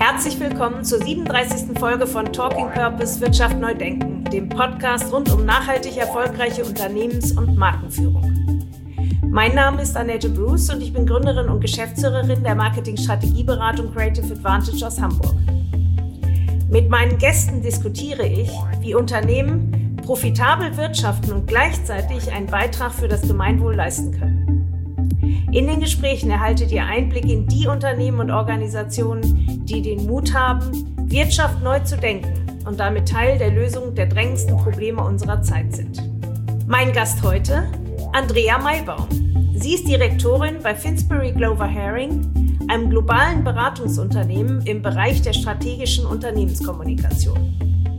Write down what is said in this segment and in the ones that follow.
Herzlich willkommen zur 37. Folge von Talking Purpose Wirtschaft neu denken, dem Podcast rund um nachhaltig erfolgreiche Unternehmens- und Markenführung. Mein Name ist Annette Bruce und ich bin Gründerin und Geschäftsführerin der Marketing-Strategieberatung Creative Advantage aus Hamburg. Mit meinen Gästen diskutiere ich, wie Unternehmen profitabel wirtschaften und gleichzeitig einen Beitrag für das Gemeinwohl leisten können. In den Gesprächen erhaltet ihr Einblick in die Unternehmen und Organisationen, die den Mut haben, Wirtschaft neu zu denken und damit Teil der Lösung der drängendsten Probleme unserer Zeit sind. Mein Gast heute, Andrea Maibaum. Sie ist Direktorin bei Finsbury Glover Hering, einem globalen Beratungsunternehmen im Bereich der strategischen Unternehmenskommunikation.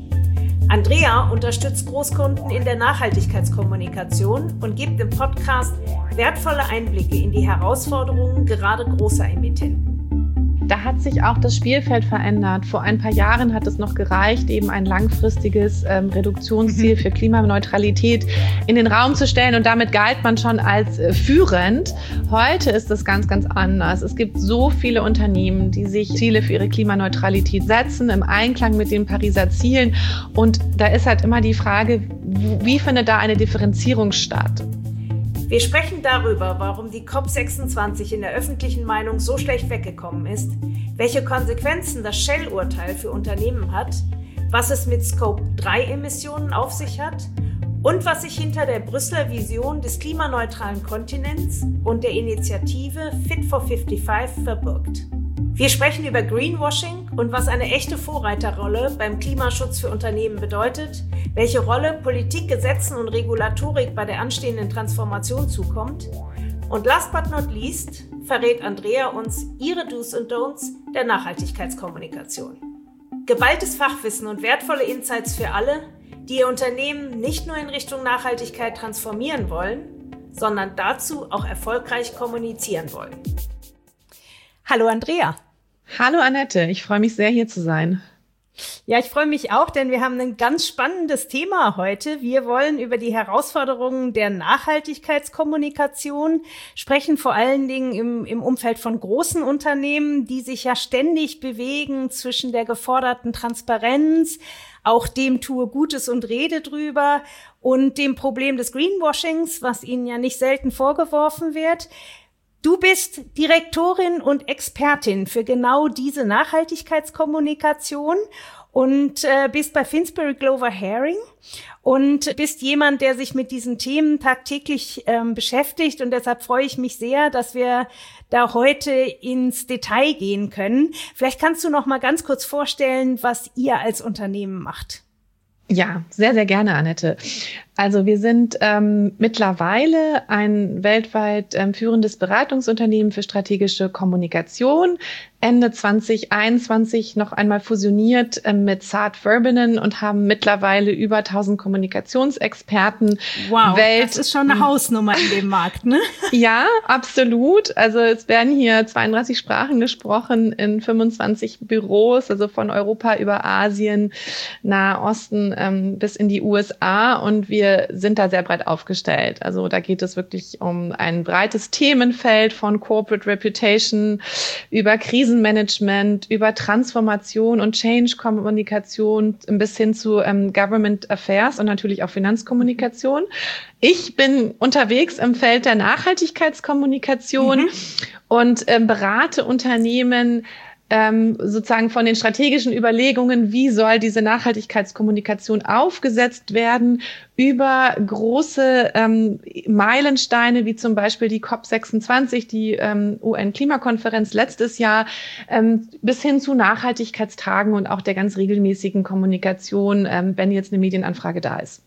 Andrea unterstützt Großkunden in der Nachhaltigkeitskommunikation und gibt im Podcast wertvolle Einblicke in die Herausforderungen gerade großer Emittenten. Da hat sich auch das Spielfeld verändert. Vor ein paar Jahren hat es noch gereicht, eben ein langfristiges Reduktionsziel für Klimaneutralität in den Raum zu stellen. Und damit galt man schon als führend. Heute ist es ganz, ganz anders. Es gibt so viele Unternehmen, die sich Ziele für ihre Klimaneutralität setzen, im Einklang mit den Pariser Zielen. Und da ist halt immer die Frage, wie findet da eine Differenzierung statt? Wir sprechen darüber, warum die COP26 in der öffentlichen Meinung so schlecht weggekommen ist, welche Konsequenzen das Shell-Urteil für Unternehmen hat, was es mit Scope-3-Emissionen auf sich hat und was sich hinter der Brüsseler Vision des klimaneutralen Kontinents und der Initiative Fit for 55 verbirgt. Wir sprechen über Greenwashing und was eine echte Vorreiterrolle beim Klimaschutz für Unternehmen bedeutet, welche Rolle Politik, Gesetzen und Regulatorik bei der anstehenden Transformation zukommt. Und last but not least verrät Andrea uns ihre Do's und Don'ts der Nachhaltigkeitskommunikation. Geballtes Fachwissen und wertvolle Insights für alle, die ihr Unternehmen nicht nur in Richtung Nachhaltigkeit transformieren wollen, sondern dazu auch erfolgreich kommunizieren wollen. Hallo Andrea. Hallo Annette, ich freue mich sehr, hier zu sein. Ja, ich freue mich auch, denn wir haben ein ganz spannendes Thema heute. Wir wollen über die Herausforderungen der Nachhaltigkeitskommunikation sprechen, vor allen Dingen im Umfeld von großen Unternehmen, die sich ja ständig bewegen zwischen der geforderten Transparenz, auch dem tue Gutes und rede drüber und dem Problem des Greenwashings, was ihnen ja nicht selten vorgeworfen wird. Du bist Direktorin und Expertin für genau diese Nachhaltigkeitskommunikation und bist bei Finsbury Glover Hering und bist jemand, der sich mit diesen Themen tagtäglich beschäftigt. Und deshalb freue ich mich sehr, dass wir da heute ins Detail gehen können. Vielleicht kannst du noch mal ganz kurz vorstellen, was ihr als Unternehmen macht. Ja, sehr, sehr gerne, Annette. Also wir sind mittlerweile ein weltweit führendes Beratungsunternehmen für strategische Kommunikation. Ende 2021 noch einmal fusioniert mit Saad Verbinnen und haben mittlerweile über 1000 Kommunikationsexperten. Wow, das ist schon eine Hausnummer in dem Markt, ne? Ja, absolut. Also es werden hier 32 Sprachen gesprochen in 25 Büros, also von Europa über Asien, Nahosten bis in die USA, und wir sind da sehr breit aufgestellt. Also da geht es wirklich um ein breites Themenfeld von Corporate Reputation über Krisenmanagement, über Transformation und Change-Kommunikation bis hin zu Government Affairs und natürlich auch Finanzkommunikation. Ich bin unterwegs im Feld der Nachhaltigkeitskommunikation und berate Unternehmen sozusagen von den strategischen Überlegungen, wie soll diese Nachhaltigkeitskommunikation aufgesetzt werden, über große Meilensteine, wie zum Beispiel die COP26, die UN-Klimakonferenz letztes Jahr, bis hin zu Nachhaltigkeitstagen und auch der ganz regelmäßigen Kommunikation, wenn jetzt eine Medienanfrage da ist.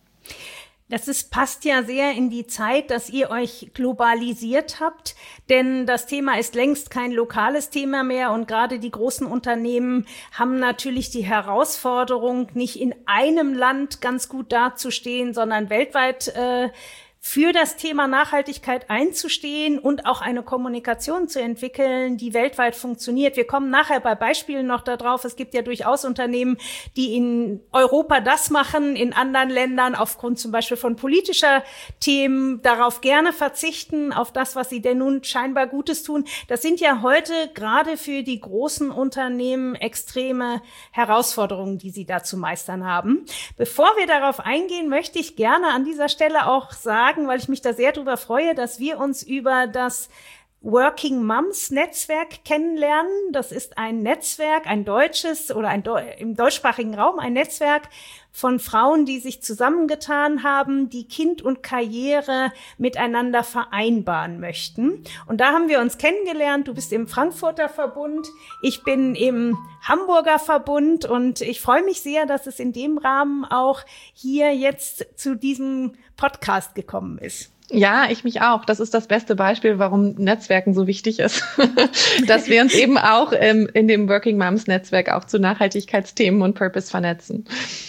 Passt ja sehr in die Zeit, dass ihr euch globalisiert habt, denn das Thema ist längst kein lokales Thema mehr und gerade die großen Unternehmen haben natürlich die Herausforderung, nicht in einem Land ganz gut dazustehen, sondern weltweit für das Thema Nachhaltigkeit einzustehen und auch eine Kommunikation zu entwickeln, die weltweit funktioniert. Wir kommen nachher bei Beispielen noch darauf. Es gibt ja durchaus Unternehmen, die in Europa das machen, in anderen Ländern aufgrund zum Beispiel von politischer Themen darauf gerne verzichten, auf das, was sie denn nun scheinbar Gutes tun. Das sind ja heute gerade für die großen Unternehmen extreme Herausforderungen, die sie da zu meistern haben. Bevor wir darauf eingehen, möchte ich gerne an dieser Stelle auch sagen, weil ich mich da sehr darüber freue, dass wir uns über das Working Moms Netzwerk kennenlernen. Das ist ein Netzwerk, ein deutsches oder im deutschsprachigen Raum ein Netzwerk von Frauen, die sich zusammengetan haben, die Kind und Karriere miteinander vereinbaren möchten. Und da haben wir uns kennengelernt. Du bist im Frankfurter Verbund, ich bin im Hamburger Verbund und ich freue mich sehr, dass es in dem Rahmen auch hier jetzt zu diesem Podcast gekommen ist. Ja, ich mich auch. Das ist das beste Beispiel, warum Netzwerken so wichtig ist, dass wir uns eben auch in dem Working Moms Netzwerk auch zu Nachhaltigkeitsthemen und Purpose vernetzen.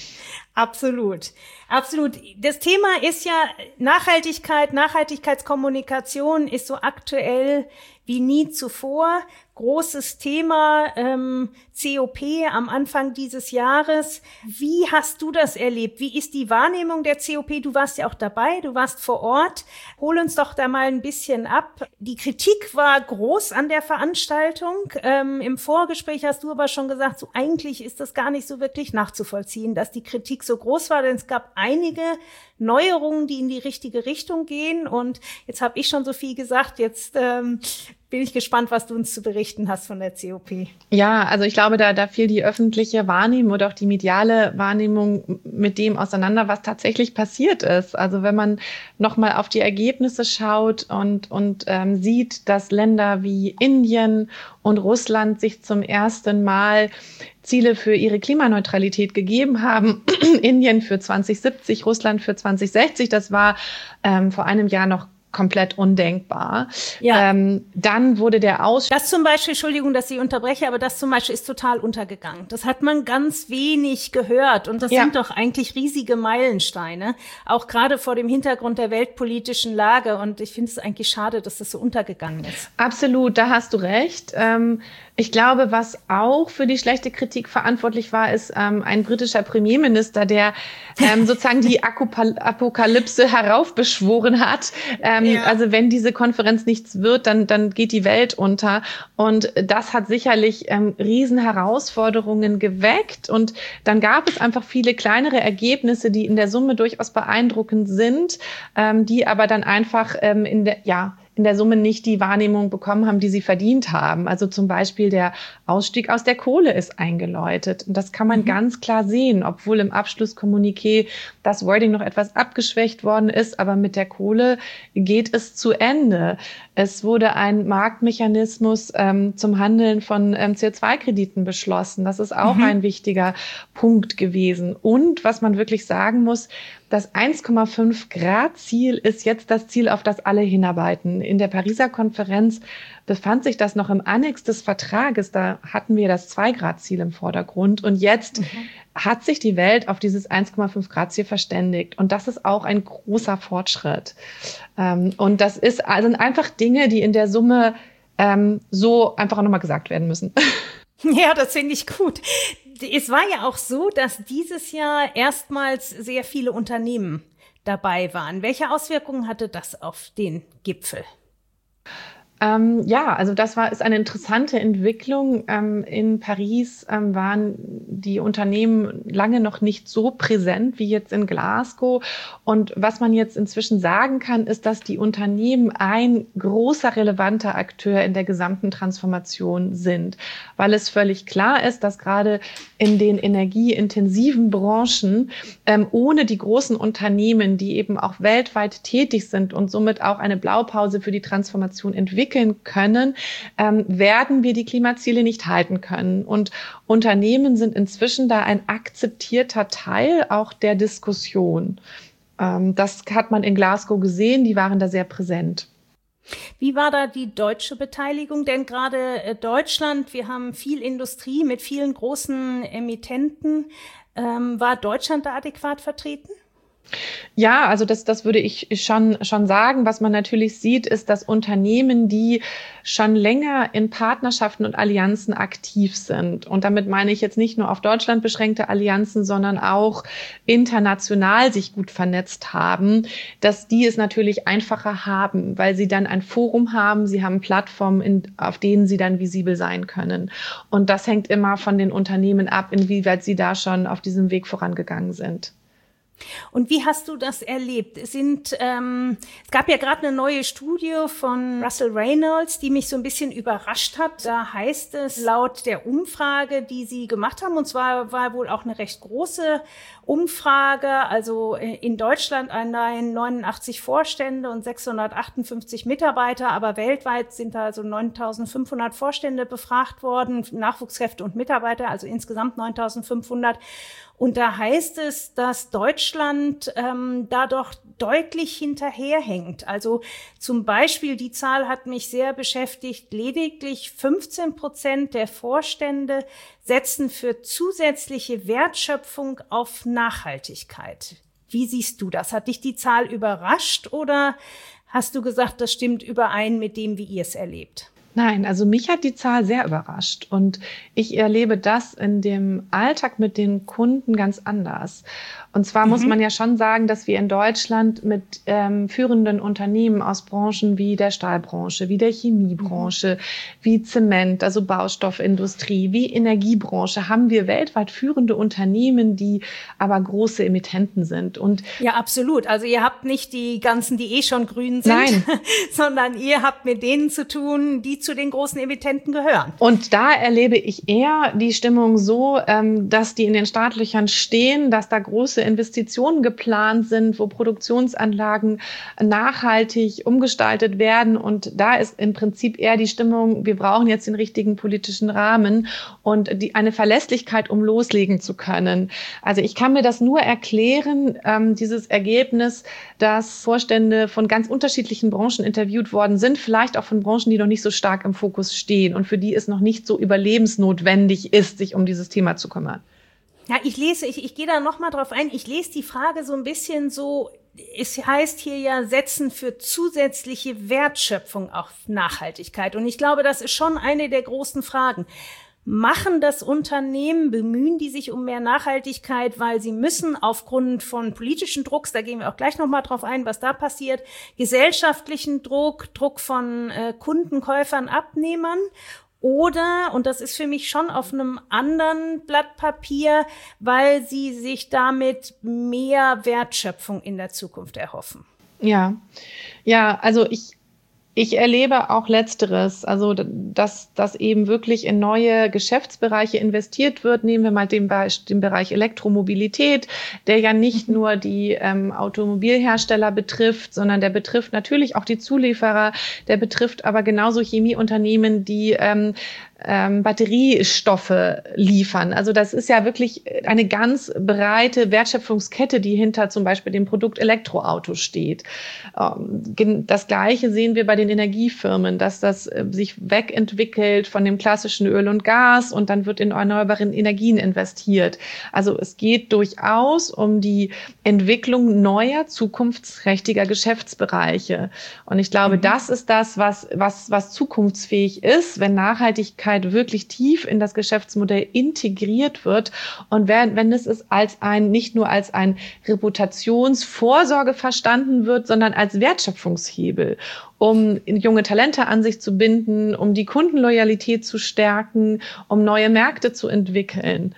Absolut, absolut. Das Thema ist ja Nachhaltigkeit, Nachhaltigkeitskommunikation ist so aktuell wie nie zuvor. Großes Thema, COP am Anfang dieses Jahres. Wie hast du das erlebt? Wie ist die Wahrnehmung der COP? Du warst ja auch dabei, du warst vor Ort. Hol uns doch da mal ein bisschen ab. Die Kritik war groß an der Veranstaltung. Im Vorgespräch hast du aber schon gesagt, so eigentlich ist das gar nicht so wirklich nachzuvollziehen, dass die Kritik so groß war, denn es gab einige Neuerungen, die in die richtige Richtung gehen. Und jetzt habe ich schon so viel gesagt, jetzt bin ich gespannt, was du uns zu berichten hast von der COP. Ja, also ich glaube, da fiel die öffentliche Wahrnehmung oder auch die mediale Wahrnehmung mit dem auseinander, was tatsächlich passiert ist. Also wenn man nochmal auf die Ergebnisse schaut und sieht, dass Länder wie Indien und Russland sich zum ersten Mal Ziele für ihre Klimaneutralität gegeben haben. Indien für 2070, Russland für 2060. Das war vor einem Jahr noch komplett undenkbar. Ja. Dann wurde der Das zum Beispiel, Entschuldigung, dass ich unterbreche, aber das zum Beispiel ist total untergegangen. Das hat man ganz wenig gehört und das sind doch eigentlich riesige Meilensteine, auch gerade vor dem Hintergrund der weltpolitischen Lage und ich finde es eigentlich schade, dass das so untergegangen ist. Absolut, da hast du recht. Ich glaube, was auch für die schlechte Kritik verantwortlich war, ist ein britischer Premierminister, der sozusagen die Apokalypse heraufbeschworen hat. Also wenn diese Konferenz nichts wird, dann geht die Welt unter. Und das hat sicherlich riesen Herausforderungen geweckt. Und dann gab es einfach viele kleinere Ergebnisse, die in der Summe durchaus beeindruckend sind, die aber dann einfach in der Summe nicht die Wahrnehmung bekommen haben, die sie verdient haben. Also zum Beispiel der Ausstieg aus der Kohle ist eingeläutet. Und das kann man ganz klar sehen, obwohl im Abschlusskommuniqué das Wording noch etwas abgeschwächt worden ist. Aber mit der Kohle geht es zu Ende. Es wurde ein Marktmechanismus zum Handeln von CO2-Krediten beschlossen. Das ist auch ein wichtiger Punkt gewesen. Und was man wirklich sagen muss, das 1,5 Grad Ziel ist jetzt das Ziel, auf das alle hinarbeiten. In der Pariser Konferenz befand sich das noch im Annex des Vertrages. Da hatten wir das 2 Grad Ziel im Vordergrund. Und jetzt hat sich die Welt auf dieses 1,5 Grad Ziel verständigt. Und das ist auch ein großer Fortschritt. Und das sind einfach Dinge, die in der Summe so einfach auch nochmal gesagt werden müssen. Ja, das finde ich gut. Es war ja auch so, dass dieses Jahr erstmals sehr viele Unternehmen dabei waren. Welche Auswirkungen hatte das auf den Gipfel? Also das ist eine interessante Entwicklung. In Paris waren die Unternehmen lange noch nicht so präsent wie jetzt in Glasgow. Und was man jetzt inzwischen sagen kann, ist, dass die Unternehmen ein großer relevanter Akteur in der gesamten Transformation sind, weil es völlig klar ist, dass gerade in den energieintensiven Branchen ohne die großen Unternehmen, die eben auch weltweit tätig sind und somit auch eine Blaupause für die Transformation entwickeln können, werden wir die Klimaziele nicht halten können. Und Unternehmen sind inzwischen da ein akzeptierter Teil auch der Diskussion. Das hat man in Glasgow gesehen, die waren da sehr präsent. Wie war da die deutsche Beteiligung? Denn gerade Deutschland, wir haben viel Industrie mit vielen großen Emittenten. War Deutschland da adäquat vertreten? Ja, also das würde ich schon sagen. Was man natürlich sieht, ist, dass Unternehmen, die schon länger in Partnerschaften und Allianzen aktiv sind, und damit meine ich jetzt nicht nur auf Deutschland beschränkte Allianzen, sondern auch international sich gut vernetzt haben, dass die es natürlich einfacher haben, weil sie dann ein Forum haben, sie haben Plattformen, auf denen sie dann visibel sein können. Und das hängt immer von den Unternehmen ab, inwieweit sie da schon auf diesem Weg vorangegangen sind. Und wie hast du das erlebt? Es gab ja gerade eine neue Studie von Russell Reynolds, die mich so ein bisschen überrascht hat. Da heißt es, laut der Umfrage, die sie gemacht haben, und zwar war wohl auch eine recht große Umfrage, also in Deutschland allein 89 Vorstände und 658 Mitarbeiter, aber weltweit sind da also 9.500 Vorstände befragt worden, Nachwuchskräfte und Mitarbeiter, also insgesamt 9.500. Und da heißt es, dass Deutschland da doch deutlich hinterherhängt. Also zum Beispiel, die Zahl hat mich sehr beschäftigt, lediglich 15% der Vorstände setzen für zusätzliche Wertschöpfung auf Nachhaltigkeit. Wie siehst du das? Hat dich die Zahl überrascht oder hast du gesagt, das stimmt überein mit dem, wie ihr es erlebt? Nein, also mich hat die Zahl sehr überrascht und ich erlebe das in dem Alltag mit den Kunden ganz anders. Und zwar muss man ja schon sagen, dass wir in Deutschland mit führenden Unternehmen aus Branchen wie der Stahlbranche, wie der Chemiebranche, wie Zement, also Baustoffindustrie, wie Energiebranche, haben wir weltweit führende Unternehmen, die aber große Emittenten sind. Und ja, absolut. Also ihr habt nicht die ganzen, die schon grün sind, nein, sondern ihr habt mit denen zu tun, die zu den großen Emittenten gehören. Und da erlebe ich eher die Stimmung so, dass die in den Startlöchern stehen, dass da große Investitionen geplant sind, wo Produktionsanlagen nachhaltig umgestaltet werden. Und da ist im Prinzip eher die Stimmung, wir brauchen jetzt den richtigen politischen Rahmen und eine Verlässlichkeit, um loslegen zu können. Also ich kann mir das nur erklären, dieses Ergebnis, dass Vorstände von ganz unterschiedlichen Branchen interviewt worden sind, vielleicht auch von Branchen, die noch nicht so stark im Fokus stehen und für die es noch nicht so überlebensnotwendig ist, sich um dieses Thema zu kümmern. Ja, ich gehe da noch mal drauf ein. Ich lese die Frage so ein bisschen so, es heißt hier ja, setzen für zusätzliche Wertschöpfung auf Nachhaltigkeit. Und ich glaube, das ist schon eine der großen Fragen. Machen das Unternehmen, bemühen die sich um mehr Nachhaltigkeit, weil sie müssen aufgrund von politischen Drucks, da gehen wir auch gleich noch mal drauf ein, was da passiert, gesellschaftlichen Druck von Kunden, Käufern, Abnehmern? Oder, und das ist für mich schon auf einem anderen Blatt Papier, weil sie sich damit mehr Wertschöpfung in der Zukunft erhoffen. Ja, also ich erlebe auch Letzteres, also dass eben wirklich in neue Geschäftsbereiche investiert wird. Nehmen wir mal den Bereich Elektromobilität, der ja nicht nur die Automobilhersteller betrifft, sondern der betrifft natürlich auch die Zulieferer, der betrifft aber genauso Chemieunternehmen, die Batteriestoffe liefern. Also das ist ja wirklich eine ganz breite Wertschöpfungskette, die hinter zum Beispiel dem Produkt Elektroauto steht. Das Gleiche sehen wir bei den Energiefirmen, dass das sich wegentwickelt von dem klassischen Öl und Gas und dann wird in erneuerbare Energien investiert. Also es geht durchaus um die Entwicklung neuer, zukunftsträchtiger Geschäftsbereiche. Und ich glaube, das ist das, was zukunftsfähig ist, wenn Nachhaltigkeit wirklich tief in das Geschäftsmodell integriert wird und wenn es nicht nur als ein Reputationsvorsorge verstanden wird, sondern als Wertschöpfungshebel, um junge Talente an sich zu binden, um die Kundenloyalität zu stärken, um neue Märkte zu entwickeln.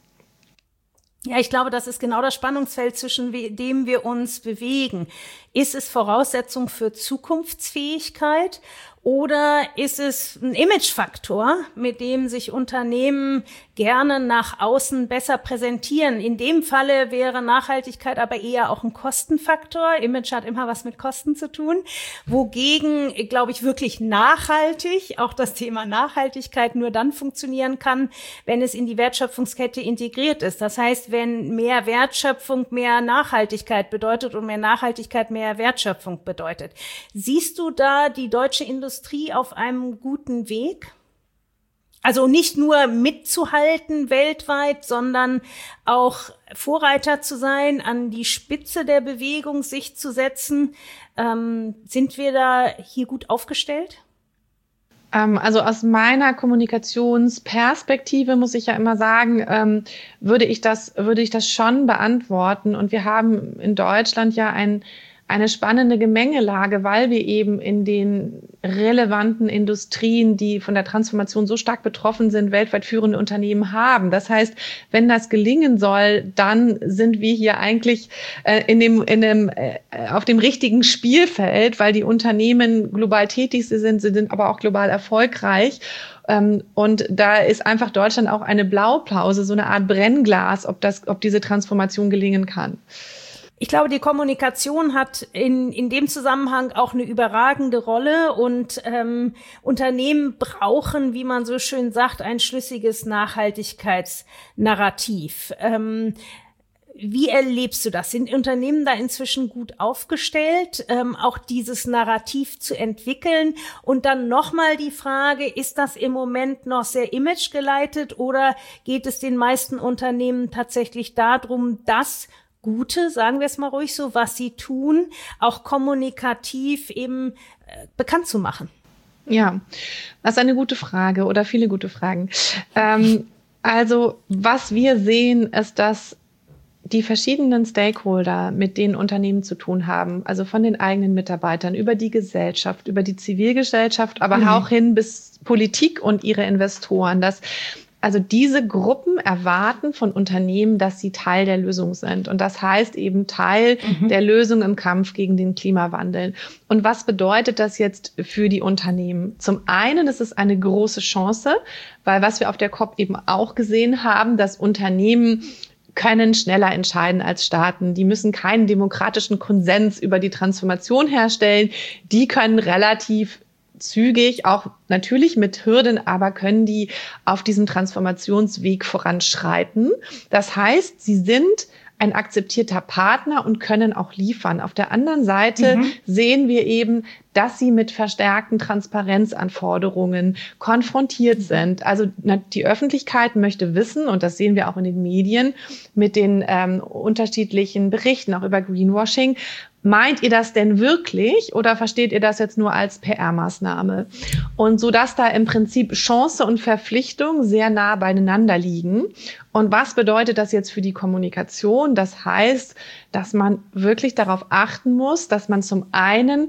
Ja, ich glaube, das ist genau das Spannungsfeld, zwischen dem wir uns bewegen. Ist es Voraussetzung für Zukunftsfähigkeit? Oder ist es ein Imagefaktor, mit dem sich Unternehmen gerne nach außen besser präsentieren? In dem Falle wäre Nachhaltigkeit aber eher auch ein Kostenfaktor. Image hat immer was mit Kosten zu tun. Wogegen, glaube ich, wirklich nachhaltig, auch das Thema Nachhaltigkeit nur dann funktionieren kann, wenn es in die Wertschöpfungskette integriert ist. Das heißt, wenn mehr Wertschöpfung mehr Nachhaltigkeit bedeutet und mehr Nachhaltigkeit mehr Wertschöpfung bedeutet. Siehst du da die deutsche Industrie auf einem guten Weg? Also nicht nur mitzuhalten weltweit, sondern auch Vorreiter zu sein, an die Spitze der Bewegung sich zu setzen. Sind wir da hier gut aufgestellt? Also aus meiner Kommunikationsperspektive muss ich ja immer sagen, würde ich das schon beantworten. Und wir haben in Deutschland ja eine spannende Gemengelage, weil wir eben in den relevanten Industrien, die von der Transformation so stark betroffen sind, weltweit führende Unternehmen haben. Das heißt, wenn das gelingen soll, dann sind wir hier eigentlich auf dem richtigen Spielfeld, weil die Unternehmen global tätig sind, sie sind aber auch global erfolgreich. Und da ist einfach Deutschland auch eine Blaupause, so eine Art Brennglas, ob diese Transformation gelingen kann. Ich glaube, die Kommunikation hat in dem Zusammenhang auch eine überragende Rolle und Unternehmen brauchen, wie man so schön sagt, ein schlüssiges Nachhaltigkeitsnarrativ. Wie erlebst du das? Sind Unternehmen da inzwischen gut aufgestellt, auch dieses Narrativ zu entwickeln? Und dann nochmal die Frage, ist das im Moment noch sehr imagegeleitet oder geht es den meisten Unternehmen tatsächlich darum, das Gute, sagen wir es mal ruhig so, was sie tun, auch kommunikativ eben bekannt zu machen? Ja, das ist eine gute Frage oder viele gute Fragen. Also was wir sehen, ist, dass die verschiedenen Stakeholder, mit denen Unternehmen zu tun haben, also von den eigenen Mitarbeitern über die Gesellschaft, über die Zivilgesellschaft, aber auch hin bis Politik und ihre Investoren, also diese Gruppen erwarten von Unternehmen, dass sie Teil der Lösung sind. Und das heißt eben Teil der Lösung im Kampf gegen den Klimawandel. Und was bedeutet das jetzt für die Unternehmen? Zum einen ist es eine große Chance, weil was wir auf der COP eben auch gesehen haben, dass Unternehmen können schneller entscheiden als Staaten. Die müssen keinen demokratischen Konsens über die Transformation herstellen. Die können relativ zügig, auch natürlich mit Hürden, aber können die auf diesem Transformationsweg voranschreiten. Das heißt, sie sind ein akzeptierter Partner und können auch liefern. Auf der anderen Seite sehen wir eben, dass sie mit verstärkten Transparenzanforderungen konfrontiert sind. Also die Öffentlichkeit möchte wissen, und das sehen wir auch in den Medien mit den unterschiedlichen Berichten, auch über Greenwashing, meint ihr das denn wirklich oder versteht ihr das jetzt nur als PR-Maßnahme? Und so dass da im Prinzip Chance und Verpflichtung sehr nah beieinander liegen. Und was bedeutet das jetzt für die Kommunikation? Das heißt, dass man wirklich darauf achten muss, dass man zum einen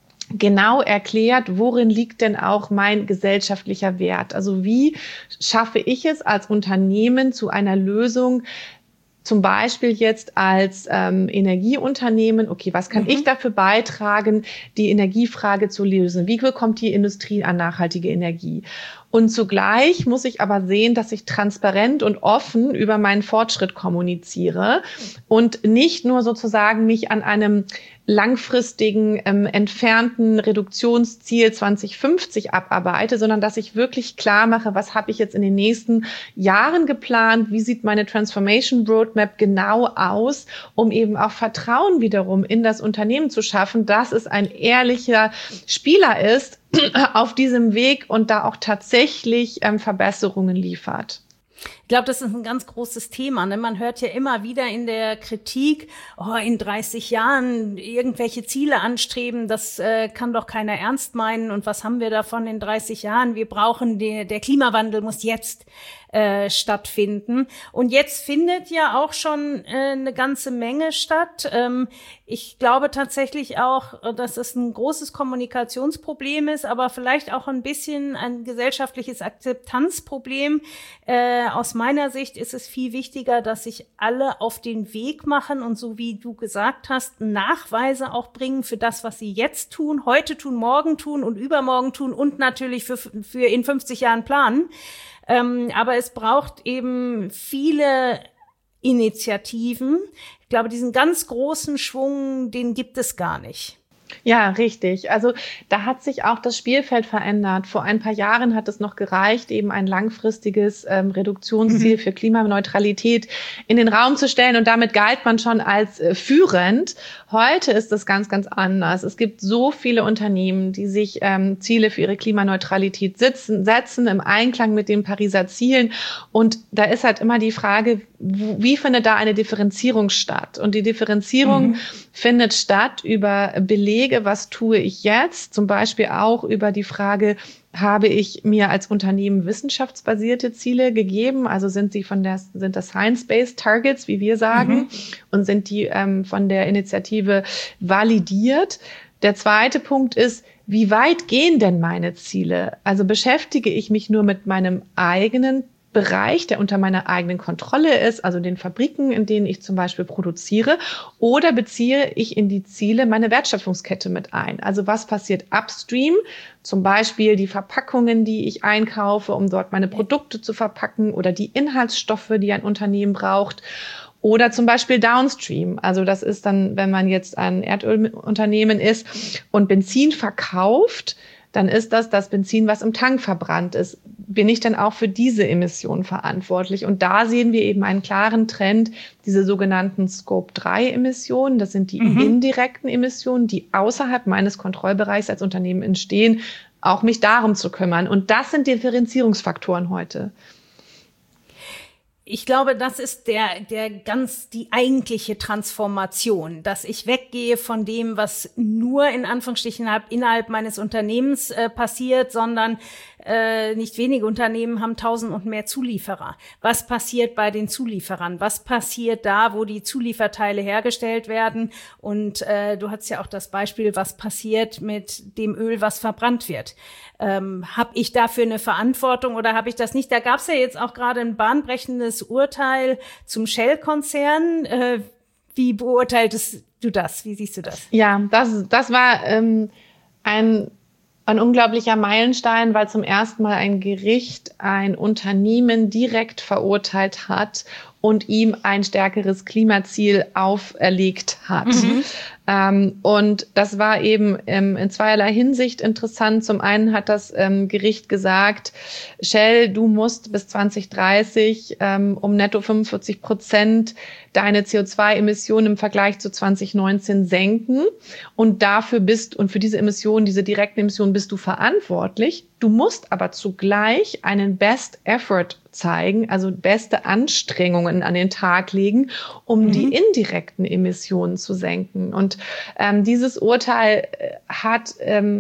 genau erklärt, worin liegt denn auch mein gesellschaftlicher Wert? Also wie schaffe ich es als Unternehmen zu einer Lösung, zum Beispiel jetzt als Energieunternehmen, okay, was kann ich dafür beitragen, die Energiefrage zu lösen? Wie bekommt die Industrie an nachhaltige Energie? Und zugleich muss ich aber sehen, dass ich transparent und offen über meinen Fortschritt kommuniziere und nicht nur sozusagen mich an einem langfristigen, entfernten Reduktionsziel 2050 abarbeite, sondern dass ich wirklich klar mache, was habe ich jetzt in den nächsten Jahren geplant, wie sieht meine Transformation Roadmap genau aus, um eben auch Vertrauen wiederum in das Unternehmen zu schaffen, dass es ein ehrlicher Spieler ist auf diesem Weg und da auch tatsächlich Verbesserungen liefert. Ich glaube, das ist ein ganz großes Thema. Ne? Man hört ja immer wieder in der Kritik, in 30 Jahren irgendwelche Ziele anstreben, das kann doch keiner ernst meinen. Und was haben wir davon in 30 Jahren? Wir brauchen, der Klimawandel muss jetzt stattfinden. Und jetzt findet ja auch schon eine ganze Menge statt. Ich glaube tatsächlich auch, dass es ein großes Kommunikationsproblem ist, aber vielleicht auch ein bisschen ein gesellschaftliches Akzeptanzproblem. Aus meiner Sicht ist es viel wichtiger, dass sich alle auf den Weg machen und so wie du gesagt hast, Nachweise auch bringen für das, was sie jetzt tun, heute tun, morgen tun und übermorgen tun und natürlich für in 50 Jahren planen. Aber es braucht eben viele Initiativen. Ich glaube, diesen ganz großen Schwung, den gibt es gar nicht. Ja, richtig. Also da hat sich auch das Spielfeld verändert. Vor ein paar Jahren hat es noch gereicht, eben ein langfristiges Reduktionsziel für Klimaneutralität in den Raum zu stellen. Und damit galt man schon als führend. Heute ist es ganz, ganz anders. Es gibt so viele Unternehmen, die sich Ziele für ihre Klimaneutralität setzen im Einklang mit den Pariser Zielen. Und da ist halt immer die Frage, wie findet da eine Differenzierung statt? Und die Differenzierung findet statt über Belege, was tue ich jetzt? Zum Beispiel auch über die Frage, habe ich mir als Unternehmen wissenschaftsbasierte Ziele gegeben? Also sind das Science-Based Targets, wie wir sagen, und sind die von der Initiative validiert? Der zweite Punkt ist, wie weit gehen denn meine Ziele? Also beschäftige ich mich nur mit meinem eigenen Bereich, der unter meiner eigenen Kontrolle ist, also den Fabriken, in denen ich zum Beispiel produziere, oder beziehe ich in die Ziele meine Wertschöpfungskette mit ein? Also was passiert upstream? Zum Beispiel die Verpackungen, die ich einkaufe, um dort meine Produkte zu verpacken, oder die Inhaltsstoffe, die ein Unternehmen braucht. Oder zum Beispiel downstream. Also das ist dann, wenn man jetzt ein Erdölunternehmen ist und Benzin verkauft, dann ist das Benzin, was im Tank verbrannt ist. Bin ich dann auch für diese Emissionen verantwortlich? Und da sehen wir eben einen klaren Trend, diese sogenannten Scope-3-Emissionen. Das sind die indirekten Emissionen, die außerhalb meines Kontrollbereichs als Unternehmen entstehen, auch mich darum zu kümmern. Und das sind Differenzierungsfaktoren heute. Ich glaube, das ist die eigentliche Transformation, dass ich weggehe von dem, was nur in Anführungsstrichen innerhalb meines Unternehmens passiert, sondern nicht wenige Unternehmen haben 1000 und mehr Zulieferer. Was passiert bei den Zulieferern? Was passiert da, wo die Zulieferteile hergestellt werden? Und du hast ja auch das Beispiel, was passiert mit dem Öl, was verbrannt wird. Habe ich dafür eine Verantwortung oder habe ich das nicht? Da gab es ja jetzt auch gerade ein bahnbrechendes Urteil zum Shell-Konzern. Wie beurteiltest du das? Wie siehst du das? Ja, das war ein unglaublicher Meilenstein, weil zum ersten Mal ein Gericht ein Unternehmen direkt verurteilt hat und ihm ein stärkeres Klimaziel auferlegt hat. Und das war eben in zweierlei Hinsicht interessant. Zum einen hat das Gericht gesagt, Shell, du musst bis 2030 um netto 45% deine CO2-Emissionen im Vergleich zu 2019 senken. Und für diese Emissionen, diese direkten Emissionen, bist du verantwortlich. Du musst aber zugleich einen Best Effort zeigen, also beste Anstrengungen an den Tag legen, um die indirekten Emissionen zu senken. Und dieses Urteil hat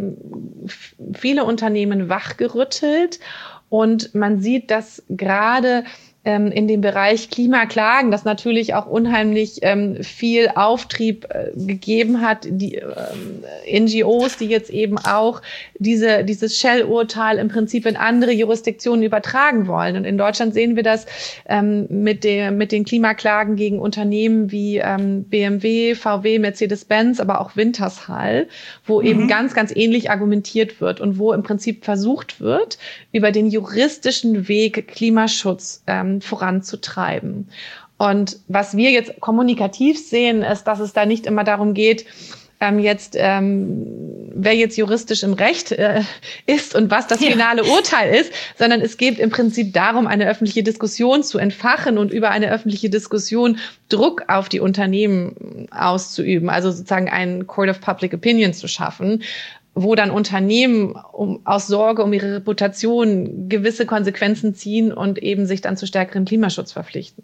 viele Unternehmen wachgerüttelt. Und man sieht, dass gerade in dem Bereich Klimaklagen, das natürlich auch unheimlich viel Auftrieb gegeben hat. Die NGOs, die jetzt eben auch dieses Shell-Urteil im Prinzip in andere Jurisdiktionen übertragen wollen. Und in Deutschland sehen wir das mit den Klimaklagen gegen Unternehmen wie BMW, VW, Mercedes-Benz, aber auch Wintershall, wo eben ganz, ganz ähnlich argumentiert wird und wo im Prinzip versucht wird, über den juristischen Weg Klimaschutz voranzutreiben. Und was wir jetzt kommunikativ sehen, ist, dass es da nicht immer darum geht, wer jetzt juristisch im Recht ist und was das finale Urteil ist, sondern es geht im Prinzip darum, eine öffentliche Diskussion zu entfachen und über eine öffentliche Diskussion Druck auf die Unternehmen auszuüben, also sozusagen einen Court of Public Opinion zu schaffen, wo dann Unternehmen aus Sorge um ihre Reputation gewisse Konsequenzen ziehen und eben sich dann zu stärkerem Klimaschutz verpflichten.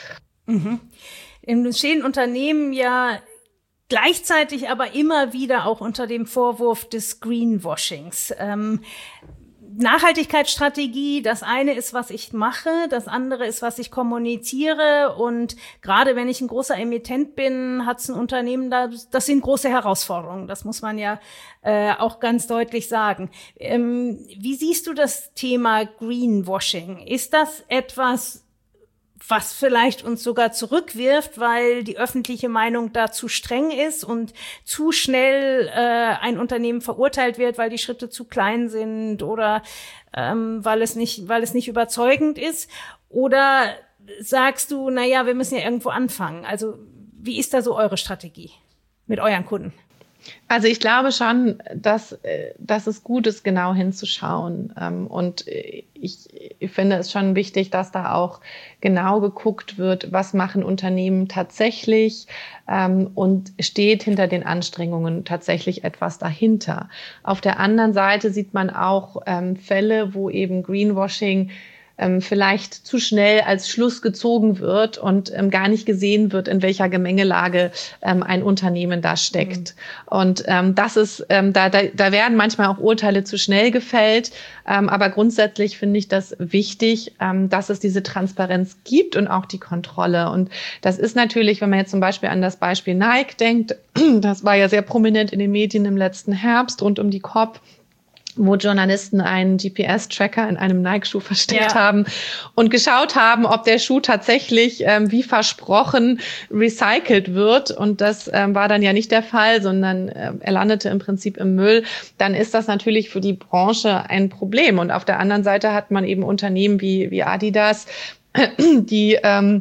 Es stehen Unternehmen ja gleichzeitig aber immer wieder auch unter dem Vorwurf des Greenwashings. Nachhaltigkeitsstrategie, das eine ist, was ich mache, das andere ist, was ich kommuniziere. Und gerade wenn ich ein großer Emittent bin, hat es ein Unternehmen, das sind große Herausforderungen. Das muss man ja auch ganz deutlich sagen. Wie siehst du das Thema Greenwashing? Ist das etwas, was vielleicht uns sogar zurückwirft, weil die öffentliche Meinung da zu streng ist und zu schnell ein Unternehmen verurteilt wird, weil die Schritte zu klein sind oder weil es nicht überzeugend ist? Oder sagst du, na ja, wir müssen ja irgendwo anfangen? Also wie ist da so eure Strategie mit euren Kunden? Also ich glaube schon, dass es gut ist, genau hinzuschauen. Und ich finde es schon wichtig, dass da auch genau geguckt wird, was machen Unternehmen tatsächlich, und steht hinter den Anstrengungen tatsächlich etwas dahinter. Auf der anderen Seite sieht man auch Fälle, wo eben Greenwashing vielleicht zu schnell als Schluss gezogen wird und gar nicht gesehen wird, in welcher Gemengelage ein Unternehmen da steckt. Und das ist, da werden manchmal auch Urteile zu schnell gefällt. Aber grundsätzlich finde ich das wichtig, dass es diese Transparenz gibt und auch die Kontrolle. Und das ist natürlich, wenn man jetzt zum Beispiel an das Beispiel Nike denkt, das war ja sehr prominent in den Medien im letzten Herbst rund um die COP, wo Journalisten einen GPS-Tracker in einem Nike-Schuh versteckt haben und geschaut haben, ob der Schuh tatsächlich wie versprochen recycelt wird. Und das war dann ja nicht der Fall, sondern er landete im Prinzip im Müll. Dann ist das natürlich für die Branche ein Problem. Und auf der anderen Seite hat man eben Unternehmen wie Adidas, die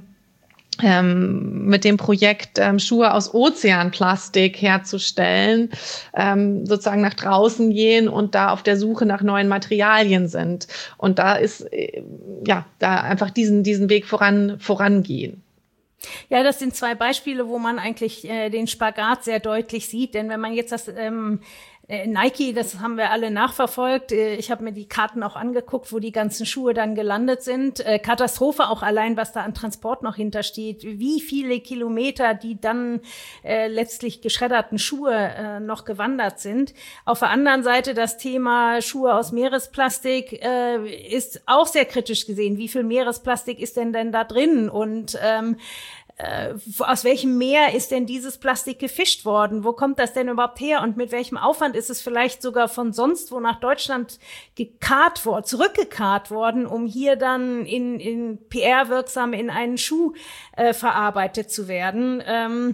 mit dem Projekt Schuhe aus Ozeanplastik herzustellen, sozusagen nach draußen gehen und da auf der Suche nach neuen Materialien sind. Und da ist, da einfach diesen Weg vorangehen. Ja, das sind zwei Beispiele, wo man eigentlich den Spagat sehr deutlich sieht. Denn wenn man jetzt das Nike, das haben wir alle nachverfolgt. Ich habe mir die Karten auch angeguckt, wo die ganzen Schuhe dann gelandet sind. Katastrophe auch allein, was da an Transport noch hintersteht. Wie viele Kilometer die dann letztlich geschredderten Schuhe noch gewandert sind. Auf der anderen Seite das Thema Schuhe aus Meeresplastik ist auch sehr kritisch gesehen. Wie viel Meeresplastik ist denn da drin? Und aus welchem Meer ist denn dieses Plastik gefischt worden? Wo kommt das denn überhaupt her? Und mit welchem Aufwand ist es vielleicht sogar von sonst wo nach Deutschland zurückgekarrt worden, um hier dann in PR-wirksam in einen Schuh verarbeitet zu werden?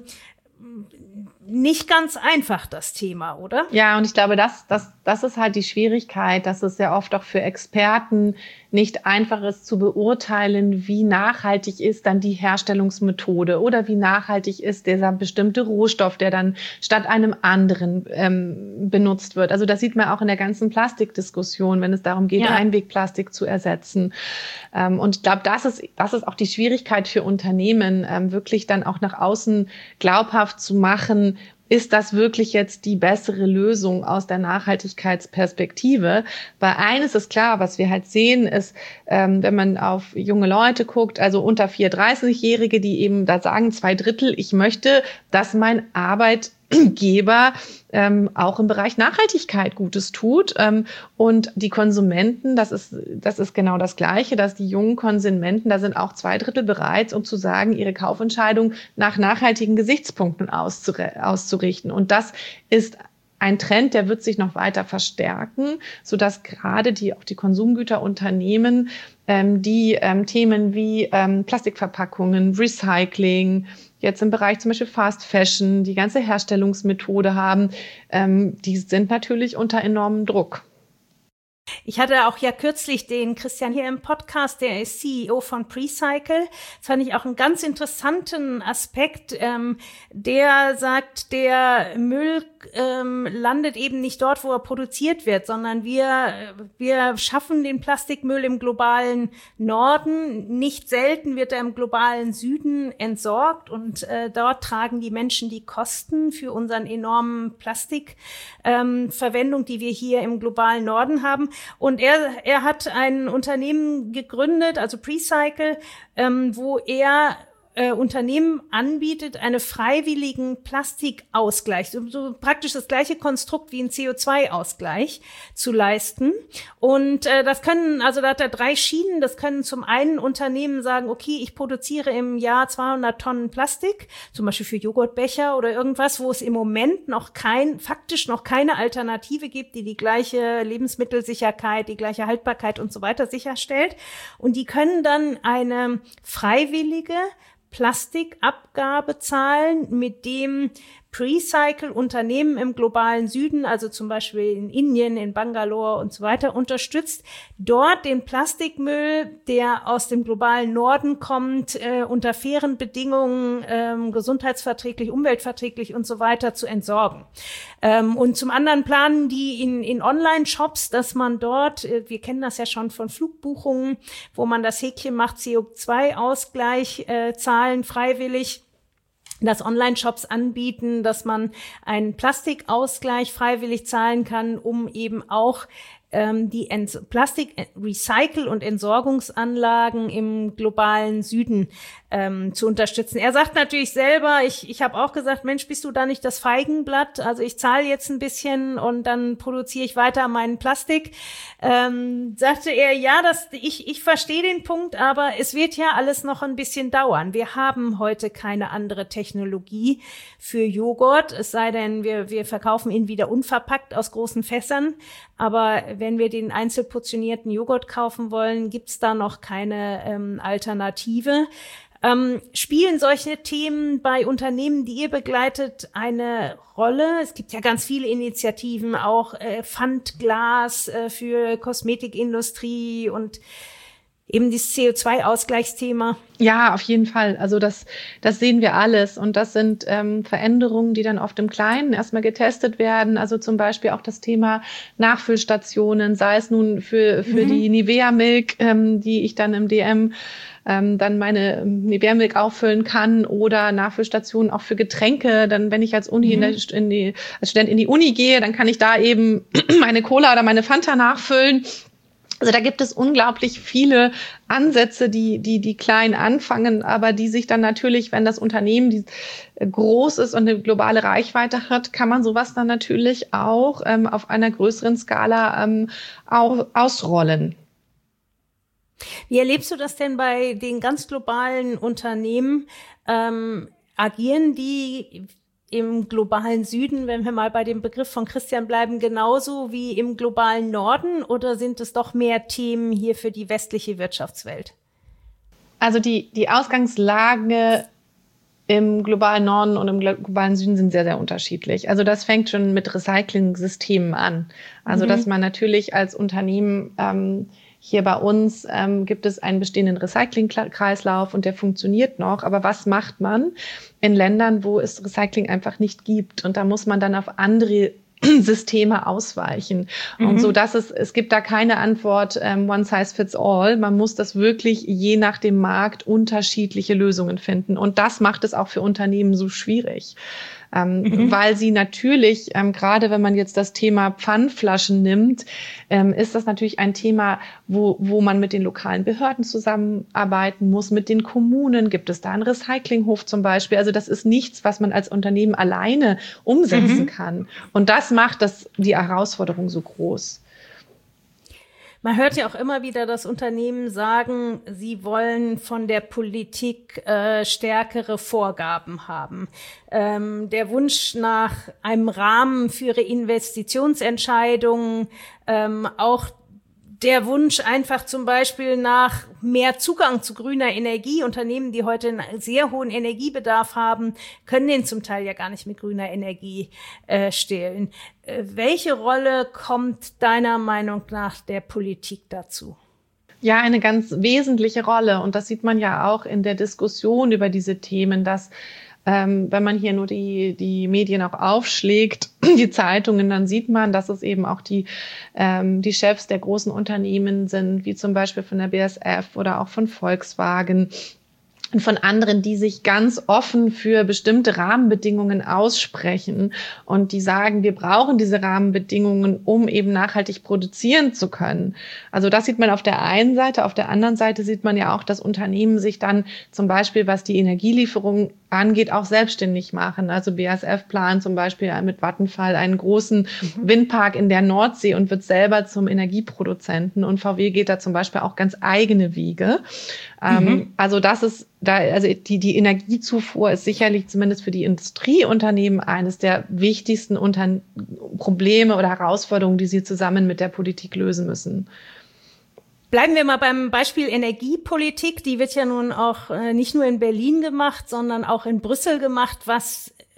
Nicht ganz einfach, das Thema, oder? Ja, und ich glaube, das ist halt die Schwierigkeit, dass es sehr oft auch für Experten nicht einfach ist zu beurteilen, wie nachhaltig ist dann die Herstellungsmethode oder wie nachhaltig ist dieser bestimmte Rohstoff, der dann statt einem anderen benutzt wird. Also das sieht man auch in der ganzen Plastikdiskussion, wenn es darum geht, Einwegplastik zu ersetzen. Und ich glaube, das ist auch die Schwierigkeit für Unternehmen, wirklich dann auch nach außen glaubhaft zu machen, ist das wirklich jetzt die bessere Lösung aus der Nachhaltigkeitsperspektive? Weil eines ist klar, was wir halt sehen, ist, wenn man auf junge Leute guckt, also unter 34-Jährige, die eben da sagen, 2/3, ich möchte, dass mein Arbeitgeber auch im Bereich Nachhaltigkeit Gutes tut. Und die Konsumenten, das ist genau das Gleiche, dass die jungen Konsumenten, da sind auch 2/3 bereit, um zu sagen, ihre Kaufentscheidung nach nachhaltigen Gesichtspunkten auszurichten. Und das ist ein Trend, der wird sich noch weiter verstärken, sodass gerade auch die Konsumgüterunternehmen die Themen wie Plastikverpackungen, Recycling, jetzt im Bereich zum Beispiel Fast Fashion, die ganze Herstellungsmethode haben, die sind natürlich unter enormem Druck. Ich hatte auch ja kürzlich den Christian hier im Podcast, der ist CEO von Precycle. Das fand ich auch einen ganz interessanten Aspekt. Der sagt, der Müll landet eben nicht dort, wo er produziert wird, sondern wir schaffen den Plastikmüll im globalen Norden. Nicht selten wird er im globalen Süden entsorgt und dort tragen die Menschen die Kosten für unseren enormen Plastikverwendung, die wir hier im globalen Norden haben. Und er hat ein Unternehmen gegründet, also Precycle, wo er Unternehmen anbietet, einen freiwilligen Plastikausgleich, so praktisch das gleiche Konstrukt wie ein CO2-Ausgleich zu leisten. Und da hat er 3 Schienen. Das können zum einen Unternehmen sagen, okay, ich produziere im Jahr 200 Tonnen Plastik, zum Beispiel für Joghurtbecher oder irgendwas, wo es im Moment faktisch noch keine Alternative gibt, die gleiche Lebensmittelsicherheit, die gleiche Haltbarkeit und so weiter sicherstellt. Und die können dann eine freiwillige Plastikabgabe zahlen, mit dem Precycle-Unternehmen im globalen Süden, also zum Beispiel in Indien, in Bangalore und so weiter, unterstützt, dort den Plastikmüll, der aus dem globalen Norden kommt, unter fairen Bedingungen, gesundheitsverträglich, umweltverträglich und so weiter zu entsorgen. Und zum anderen planen die in Online-Shops, dass man dort, wir kennen das ja schon von Flugbuchungen, wo man das Häkchen macht, CO2-Ausgleich zahlen freiwillig, dass Online-Shops anbieten, dass man einen Plastikausgleich freiwillig zahlen kann, um eben auch die Plastik-Recycle- und Entsorgungsanlagen im globalen Süden zu unterstützen. Er sagt natürlich selber, ich habe auch gesagt, Mensch, bist du da nicht das Feigenblatt? Also ich zahle jetzt ein bisschen und dann produziere ich weiter meinen Plastik. Sagte er, ja, ich verstehe den Punkt, aber es wird ja alles noch ein bisschen dauern. Wir haben heute keine andere Technologie für Joghurt, es sei denn, wir verkaufen ihn wieder unverpackt aus großen Fässern. Aber wenn wir den einzelportionierten Joghurt kaufen wollen, gibt's da noch keine Alternative. Spielen solche Themen bei Unternehmen, die ihr begleitet, eine Rolle? Es gibt ja ganz viele Initiativen, auch Pfandglas für Kosmetikindustrie und eben dieses CO2-Ausgleichsthema. Ja, auf jeden Fall. Also das sehen wir alles. Und das sind Veränderungen, die dann oft im Kleinen erstmal getestet werden. Also zum Beispiel auch das Thema Nachfüllstationen, sei es nun für die Nivea Milk, die ich dann im DM dann meine Nivea Milk auffüllen kann, oder Nachfüllstationen auch für Getränke. Dann, wenn ich als als Student in die Uni gehe, dann kann ich da eben meine Cola oder meine Fanta nachfüllen. Also da gibt es unglaublich viele Ansätze, die klein anfangen, aber die sich dann natürlich, wenn das Unternehmen groß ist und eine globale Reichweite hat, kann man sowas dann natürlich auch auf einer größeren Skala ausrollen. Wie erlebst du das denn bei den ganz globalen Unternehmen? Agieren die im globalen Süden, wenn wir mal bei dem Begriff von Christian bleiben, genauso wie im globalen Norden, oder sind es doch mehr Themen hier für die westliche Wirtschaftswelt? Also die Ausgangslage im globalen Norden und im globalen Süden sind sehr, sehr unterschiedlich. Also das fängt schon mit Recycling-Systemen an. Also dass man natürlich als Unternehmen hier bei uns gibt es einen bestehenden Recycling-Kreislauf und der funktioniert noch. Aber was macht man in Ländern, wo es Recycling einfach nicht gibt? Und da muss man dann auf andere Systeme ausweichen. Und so, dass es gibt da keine Antwort, one size fits all. Man muss das wirklich je nach dem Markt unterschiedliche Lösungen finden. Und das macht es auch für Unternehmen so schwierig. Weil sie natürlich, gerade wenn man jetzt das Thema Pfandflaschen nimmt, ist das natürlich ein Thema, wo man mit den lokalen Behörden zusammenarbeiten muss, mit den Kommunen. Gibt es da einen Recyclinghof zum Beispiel? Also das ist nichts, was man als Unternehmen alleine umsetzen kann. Und das macht die Herausforderung so groß. Man hört ja auch immer wieder, dass Unternehmen sagen, sie wollen von der Politik stärkere Vorgaben haben. Der Wunsch nach einem Rahmen für ihre Investitionsentscheidungen, auch der Wunsch einfach zum Beispiel nach mehr Zugang zu grüner Energie. Unternehmen, die heute einen sehr hohen Energiebedarf haben, können den zum Teil ja gar nicht mit grüner Energie stillen. Welche Rolle kommt deiner Meinung nach der Politik dazu? Ja, eine ganz wesentliche Rolle. Und das sieht man ja auch in der Diskussion über diese Themen, dass wenn man hier nur die Medien auch aufschlägt, die Zeitungen, dann sieht man, dass es eben auch die Chefs der großen Unternehmen sind, wie zum Beispiel von der BASF oder auch von Volkswagen und von anderen, die sich ganz offen für bestimmte Rahmenbedingungen aussprechen und die sagen, wir brauchen diese Rahmenbedingungen, um eben nachhaltig produzieren zu können. Also das sieht man auf der einen Seite. Auf der anderen Seite sieht man ja auch, dass Unternehmen sich dann zum Beispiel, was die Energielieferung angeht, auch selbstständig machen. Also BASF plant zum Beispiel mit Vattenfall einen großen Windpark in der Nordsee und wird selber zum Energieproduzenten. Und VW geht da zum Beispiel auch ganz eigene Wege. Also das ist also die Energiezufuhr ist sicherlich zumindest für die Industrieunternehmen eines der wichtigsten Probleme oder Herausforderungen, die sie zusammen mit der Politik lösen müssen. Bleiben wir mal beim Beispiel Energiepolitik. Die wird ja nun auch nicht nur in Berlin gemacht, sondern auch in Brüssel gemacht. Was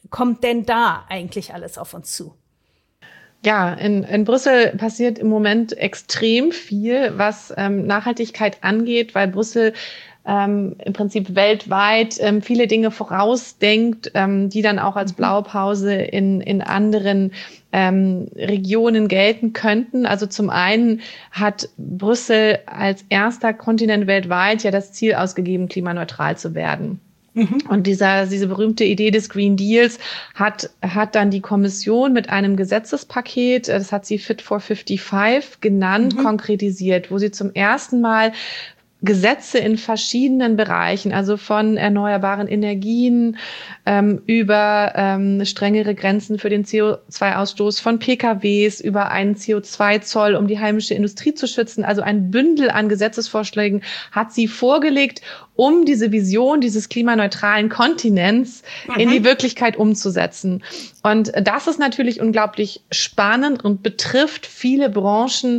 kommt denn da eigentlich alles auf uns zu? Ja, in Brüssel passiert im Moment extrem viel, was Nachhaltigkeit angeht, weil Brüssel im Prinzip weltweit viele Dinge vorausdenkt, die dann auch als Blaupause in anderen Regionen gelten könnten. Also zum einen hat Brüssel als erster Kontinent weltweit ja das Ziel ausgegeben, klimaneutral zu werden. Und diese berühmte Idee des Green Deals hat dann die Kommission mit einem Gesetzespaket, das hat sie Fit for 55 genannt, konkretisiert, wo sie zum ersten Mal Gesetze in verschiedenen Bereichen, also von erneuerbaren Energien über strengere Grenzen für den CO2-Ausstoß von PKWs, über einen CO2-Zoll, um die heimische Industrie zu schützen. Also ein Bündel an Gesetzesvorschlägen hat sie vorgelegt, um diese Vision dieses klimaneutralen Kontinents in die Wirklichkeit umzusetzen. Und das ist natürlich unglaublich spannend und betrifft viele Branchen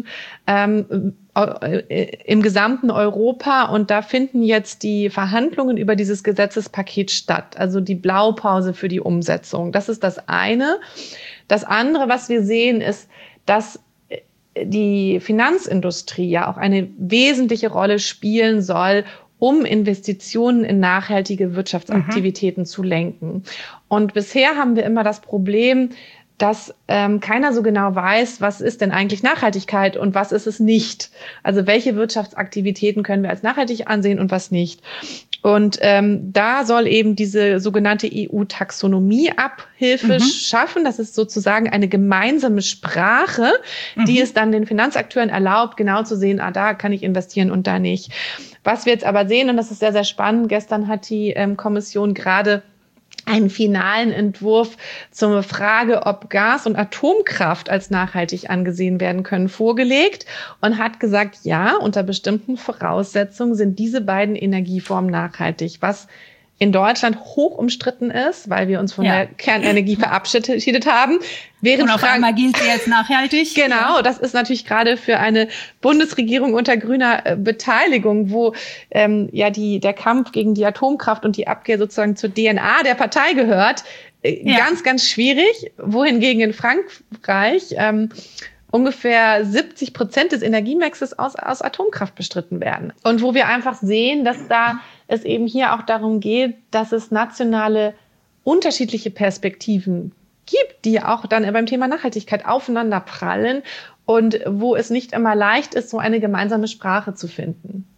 im gesamten Europa. Und da finden jetzt die Verhandlungen über dieses Gesetzespaket statt, also die Blaupause für die Umsetzung. Das ist das eine. Das andere, was wir sehen, ist, dass die Finanzindustrie ja auch eine wesentliche Rolle spielen soll, um Investitionen in nachhaltige Wirtschaftsaktivitäten zu lenken. Und bisher haben wir immer das Problem, dass keiner so genau weiß, was ist denn eigentlich Nachhaltigkeit und was ist es nicht. Also welche Wirtschaftsaktivitäten können wir als nachhaltig ansehen und was nicht. Und da soll eben diese sogenannte EU-Taxonomie-Abhilfe schaffen. Das ist sozusagen eine gemeinsame Sprache, die es dann den Finanzakteuren erlaubt, genau zu sehen, da kann ich investieren und da nicht. Was wir jetzt aber sehen, und das ist sehr, sehr spannend, gestern hat die Kommission gerade einen finalen Entwurf zur Frage, ob Gas- und Atomkraft als nachhaltig angesehen werden können, vorgelegt und hat gesagt, ja, unter bestimmten Voraussetzungen sind diese beiden Energieformen nachhaltig, was in Deutschland hoch umstritten ist, weil wir uns von der Kernenergie verabschiedet haben. Und auf einmal gilt sie jetzt nachhaltig. Genau, das ist natürlich gerade für eine Bundesregierung unter grüner Beteiligung, wo der Kampf gegen die Atomkraft und die Abkehr sozusagen zur DNA der Partei gehört, ganz, ganz schwierig. Wohingegen in Frankreich ungefähr 70% des Energiemixes aus Atomkraft bestritten werden. Und wo wir einfach sehen, dass da es eben hier auch darum geht, dass es nationale unterschiedliche Perspektiven gibt, die auch dann beim Thema Nachhaltigkeit aufeinander prallen und wo es nicht immer leicht ist, so eine gemeinsame Sprache zu finden.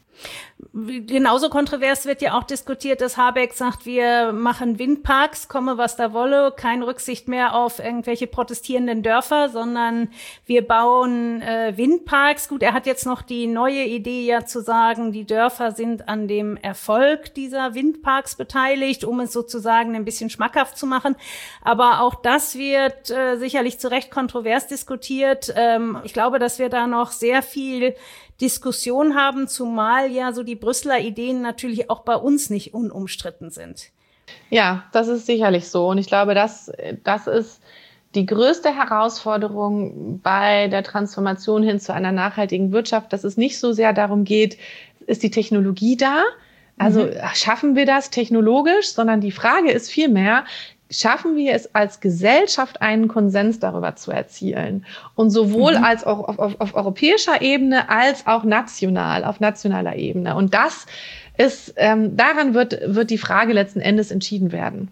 Genauso kontrovers wird ja auch diskutiert, dass Habeck sagt, wir machen Windparks, komme was da wolle, keine Rücksicht mehr auf irgendwelche protestierenden Dörfer, sondern wir bauen Windparks. Gut, er hat jetzt noch die neue Idee ja zu sagen, die Dörfer sind an dem Erfolg dieser Windparks beteiligt, um es sozusagen ein bisschen schmackhaft zu machen. Aber auch das wird sicherlich zu Recht kontrovers diskutiert. Ich glaube, dass wir da noch sehr viel Diskussion haben, zumal ja so die Brüsseler Ideen natürlich auch bei uns nicht unumstritten sind. Ja, das ist sicherlich so. Und ich glaube, das ist die größte Herausforderung bei der Transformation hin zu einer nachhaltigen Wirtschaft, dass es nicht so sehr darum geht, ist die Technologie da? Also schaffen wir das technologisch? Sondern die Frage ist vielmehr, schaffen wir es als Gesellschaft, einen Konsens darüber zu erzielen? Und sowohl als auch auf europäischer Ebene als auch national, auf nationaler Ebene. Und das ist, daran wird die Frage letzten Endes entschieden werden.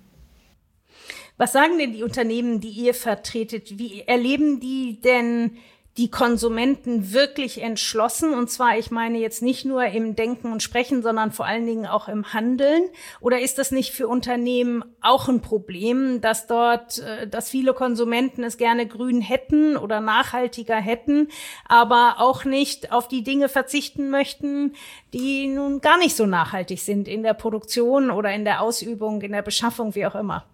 Was sagen denn die Unternehmen, die ihr vertretet? Wie erleben die denn die Konsumenten wirklich entschlossen? Und zwar, ich meine jetzt nicht nur im Denken und Sprechen, sondern vor allen Dingen auch im Handeln. Oder ist das nicht für Unternehmen auch ein Problem, dass viele Konsumenten es gerne grün hätten oder nachhaltiger hätten, aber auch nicht auf die Dinge verzichten möchten, die nun gar nicht so nachhaltig sind in der Produktion oder in der Ausübung, in der Beschaffung, wie auch immer?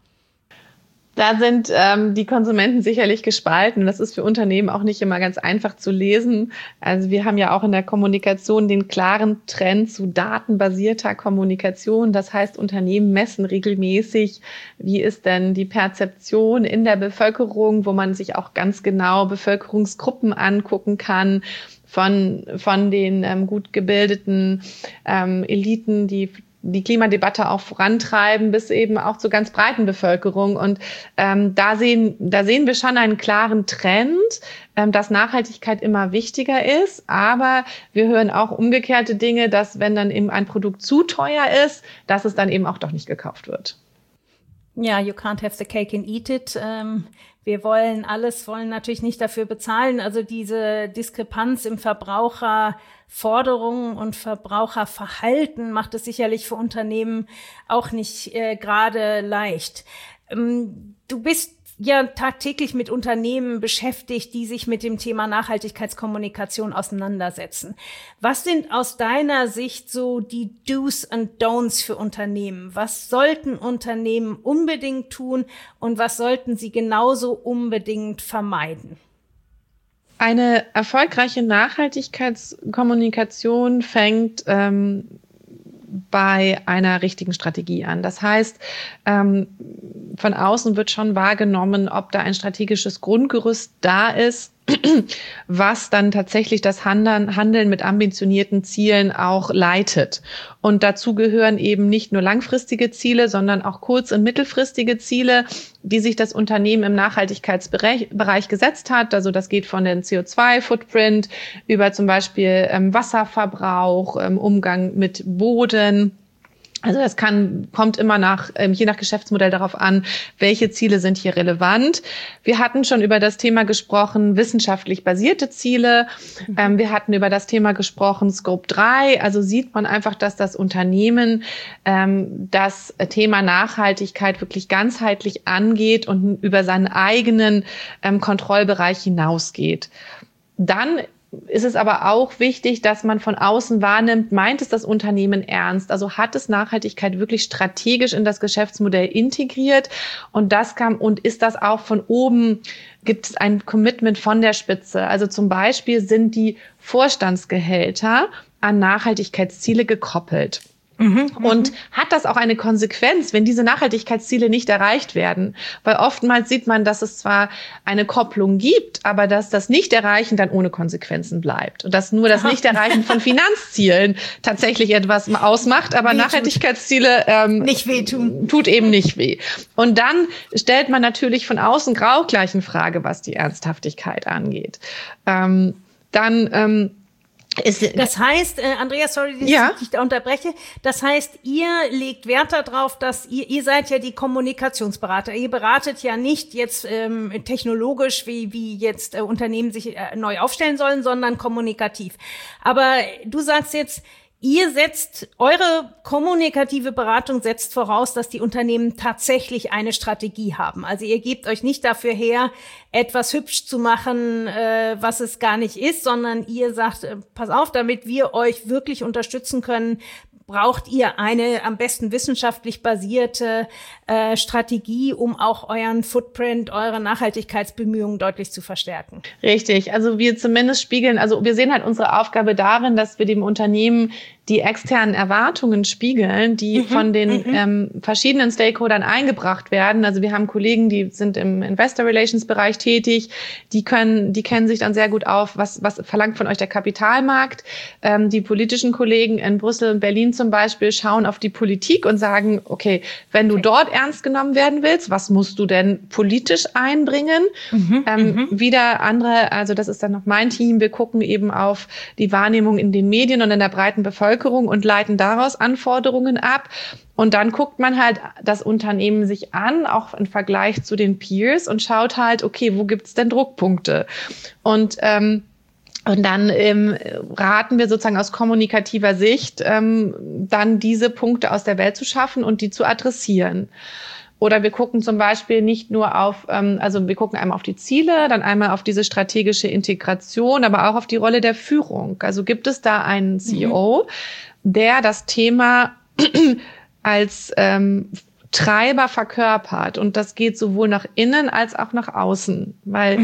Da sind die Konsumenten sicherlich gespalten. Das ist für Unternehmen auch nicht immer ganz einfach zu lesen. Also wir haben ja auch in der Kommunikation den klaren Trend zu datenbasierter Kommunikation. Das heißt, Unternehmen messen regelmäßig, wie ist denn die Perzeption in der Bevölkerung, wo man sich auch ganz genau Bevölkerungsgruppen angucken kann, von den gut gebildeten Eliten, die die Klimadebatte auch vorantreiben, bis eben auch zur ganz breiten Bevölkerung. Und da sehen wir schon einen klaren Trend, dass Nachhaltigkeit immer wichtiger ist. Aber wir hören auch umgekehrte Dinge, dass wenn dann eben ein Produkt zu teuer ist, dass es dann eben auch doch nicht gekauft wird. Ja, you can't have the cake and eat it. Wir wollen natürlich nicht dafür bezahlen. Also diese Diskrepanz im Verbraucherforderungen und Verbraucherverhalten macht es sicherlich für Unternehmen auch nicht gerade leicht. Du bist ja tagtäglich mit Unternehmen beschäftigt, die sich mit dem Thema Nachhaltigkeitskommunikation auseinandersetzen. Was sind aus deiner Sicht so die Do's and Don'ts für Unternehmen? Was sollten Unternehmen unbedingt tun und was sollten sie genauso unbedingt vermeiden? Eine erfolgreiche Nachhaltigkeitskommunikation fängt bei einer richtigen Strategie an. Das heißt, von außen wird schon wahrgenommen, ob da ein strategisches Grundgerüst da ist, was dann tatsächlich das Handeln mit ambitionierten Zielen auch leitet. Und dazu gehören eben nicht nur langfristige Ziele, sondern auch kurz- und mittelfristige Ziele, die sich das Unternehmen im Nachhaltigkeitsbereich gesetzt hat. Also das geht von den CO2-Footprint über zum Beispiel Wasserverbrauch, Umgang mit Boden. Also das kommt immer je nach Geschäftsmodell darauf an, welche Ziele sind hier relevant. Wir hatten schon über das Thema gesprochen, wissenschaftlich basierte Ziele. Wir hatten über das Thema gesprochen, Scope 3. Also sieht man einfach, dass das Unternehmen das Thema Nachhaltigkeit wirklich ganzheitlich angeht und über seinen eigenen Kontrollbereich hinausgeht. Dann ist es aber auch wichtig, dass man von außen wahrnimmt, meint es das Unternehmen ernst? Also hat es Nachhaltigkeit wirklich strategisch in das Geschäftsmodell integriert? Und ist das auch von oben, gibt es ein Commitment von der Spitze? Also zum Beispiel sind die Vorstandsgehälter an Nachhaltigkeitsziele gekoppelt. Und hat das auch eine Konsequenz, wenn diese Nachhaltigkeitsziele nicht erreicht werden? Weil oftmals sieht man, dass es zwar eine Kopplung gibt, aber dass das Nicht-Erreichen dann ohne Konsequenzen bleibt. Und dass nur das Nicht-Erreichen von Finanzzielen tatsächlich etwas ausmacht, aber Nachhaltigkeitsziele nicht wehtun. Tut eben nicht weh. Und dann stellt man natürlich von außen auch gleich eine Frage, was die Ernsthaftigkeit angeht. Das heißt, Andreas, sorry, dass ich dich da unterbreche. Das heißt, ihr legt Wert darauf, dass ihr seid ja die Kommunikationsberater. Ihr beratet ja nicht jetzt technologisch, wie jetzt Unternehmen sich neu aufstellen sollen, sondern kommunikativ. Aber du sagst jetzt, eure kommunikative Beratung setzt voraus, dass die Unternehmen tatsächlich eine Strategie haben. Also ihr gebt euch nicht dafür her, etwas hübsch zu machen, was es gar nicht ist, sondern ihr sagt, pass auf, damit wir euch wirklich unterstützen können, braucht ihr eine am besten wissenschaftlich basierte Strategie, um auch euren Footprint, eure Nachhaltigkeitsbemühungen deutlich zu verstärken. Richtig, also wir sehen halt unsere Aufgabe darin, dass wir dem Unternehmen die externen Erwartungen spiegeln, die von den verschiedenen Stakeholdern eingebracht werden. Also wir haben Kollegen, die sind im Investor Relations Bereich tätig, die kennen sich dann sehr gut auf, was verlangt von euch der Kapitalmarkt. Die politischen Kollegen in Brüssel und Berlin zum Beispiel schauen auf die Politik und sagen, okay, wenn du dort ernst genommen werden willst, was musst du denn politisch einbringen? Wieder andere, also das ist dann noch mein Team, wir gucken eben auf die Wahrnehmung in den Medien und in der breiten Bevölkerung und leiten daraus Anforderungen ab. Und dann guckt man halt das Unternehmen sich an, auch im Vergleich zu den Peers und schaut halt, okay, wo gibt's denn Druckpunkte? Und dann raten wir sozusagen aus kommunikativer Sicht, dann diese Punkte aus der Welt zu schaffen und die zu adressieren. Oder wir gucken zum Beispiel nicht nur wir gucken einmal auf die Ziele, dann einmal auf diese strategische Integration, aber auch auf die Rolle der Führung. Also gibt es da einen CEO, der das Thema als Treiber verkörpert. Und das geht sowohl nach innen als auch nach außen, weil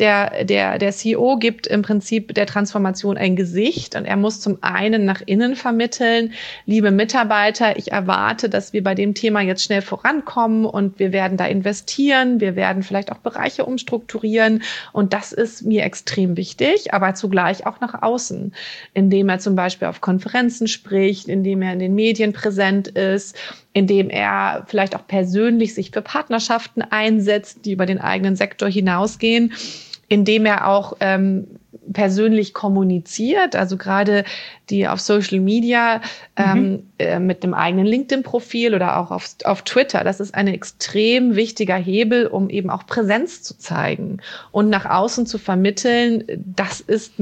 der CEO gibt im Prinzip der Transformation ein Gesicht und er muss zum einen nach innen vermitteln, liebe Mitarbeiter, ich erwarte, dass wir bei dem Thema jetzt schnell vorankommen und wir werden da investieren, wir werden vielleicht auch Bereiche umstrukturieren und das ist mir extrem wichtig, aber zugleich auch nach außen, indem er zum Beispiel auf Konferenzen spricht, indem er in den Medien präsent ist, indem er vielleicht auch persönlich sich für Partnerschaften einsetzt, die über den eigenen Sektor hinausgehen, indem er auch persönlich kommuniziert, also gerade die auf Social Media mit dem eigenen LinkedIn-Profil oder auch auf Twitter. Das ist ein extrem wichtiger Hebel, um eben auch Präsenz zu zeigen und nach außen zu vermitteln, das ist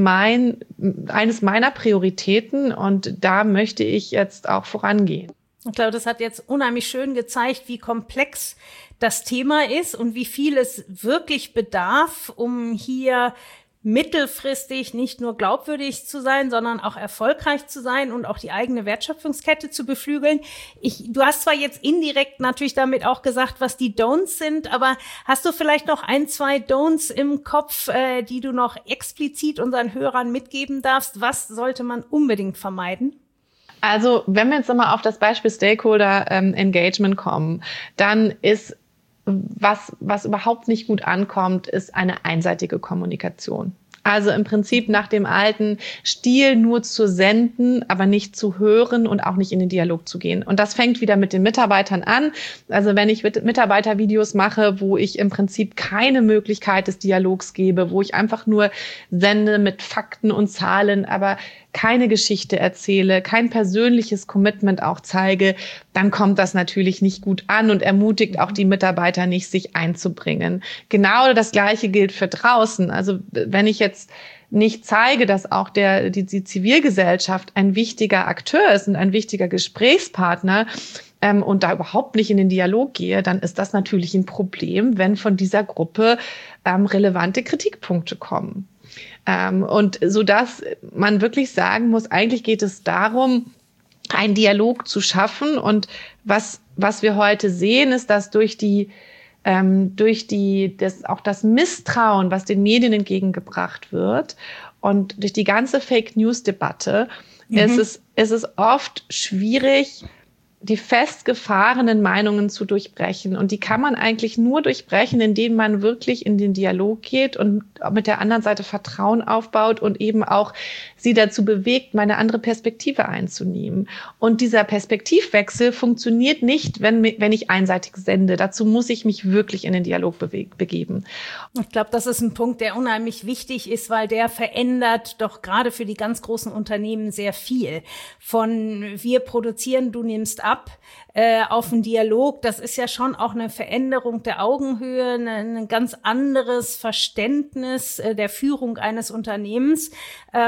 eines meiner Prioritäten und da möchte ich jetzt auch vorangehen. Ich glaube, das hat jetzt unheimlich schön gezeigt, wie komplex das Thema ist und wie viel es wirklich bedarf, um hier mittelfristig nicht nur glaubwürdig zu sein, sondern auch erfolgreich zu sein und auch die eigene Wertschöpfungskette zu beflügeln. Du hast zwar jetzt indirekt natürlich damit auch gesagt, was die Don'ts sind, aber hast du vielleicht noch 1, 2 Don'ts im Kopf, die du noch explizit unseren Hörern mitgeben darfst? Was sollte man unbedingt vermeiden? Also wenn wir jetzt nochmal auf das Beispiel Stakeholder Engagement kommen, dann ist was überhaupt nicht gut ankommt, ist eine einseitige Kommunikation. Also im Prinzip nach dem alten Stil nur zu senden, aber nicht zu hören und auch nicht in den Dialog zu gehen. Und das fängt wieder mit den Mitarbeitern an. Also wenn ich Mitarbeitervideos mache, wo ich im Prinzip keine Möglichkeit des Dialogs gebe, wo ich einfach nur sende mit Fakten und Zahlen, aber keine Geschichte erzähle, kein persönliches Commitment auch zeige, dann kommt das natürlich nicht gut an und ermutigt auch die Mitarbeiter nicht, sich einzubringen. Genau das Gleiche gilt für draußen. Also wenn ich jetzt nicht zeige, dass auch die Zivilgesellschaft ein wichtiger Akteur ist und ein wichtiger Gesprächspartner und da überhaupt nicht in den Dialog gehe, dann ist das natürlich ein Problem, wenn von dieser Gruppe relevante Kritikpunkte kommen. Und so dass man wirklich sagen muss, eigentlich geht es darum, einen Dialog zu schaffen. Und was wir heute sehen, ist, dass durch das Misstrauen, was den Medien entgegengebracht wird und durch die ganze Fake-News-Debatte, ist es oft schwierig, die festgefahrenen Meinungen zu durchbrechen. Und die kann man eigentlich nur durchbrechen, indem man wirklich in den Dialog geht und mit der anderen Seite Vertrauen aufbaut und eben auch sie dazu bewegt, mal eine andere Perspektive einzunehmen. Und dieser Perspektivwechsel funktioniert nicht, wenn ich einseitig sende. Dazu muss ich mich wirklich in den Dialog begeben. Ich glaube, das ist ein Punkt, der unheimlich wichtig ist, weil der verändert doch gerade für die ganz großen Unternehmen sehr viel. Von wir produzieren, du nimmst ab, auf einen Dialog, das ist ja schon auch eine Veränderung der Augenhöhe, ein ganz anderes Verständnis der Führung eines Unternehmens. Da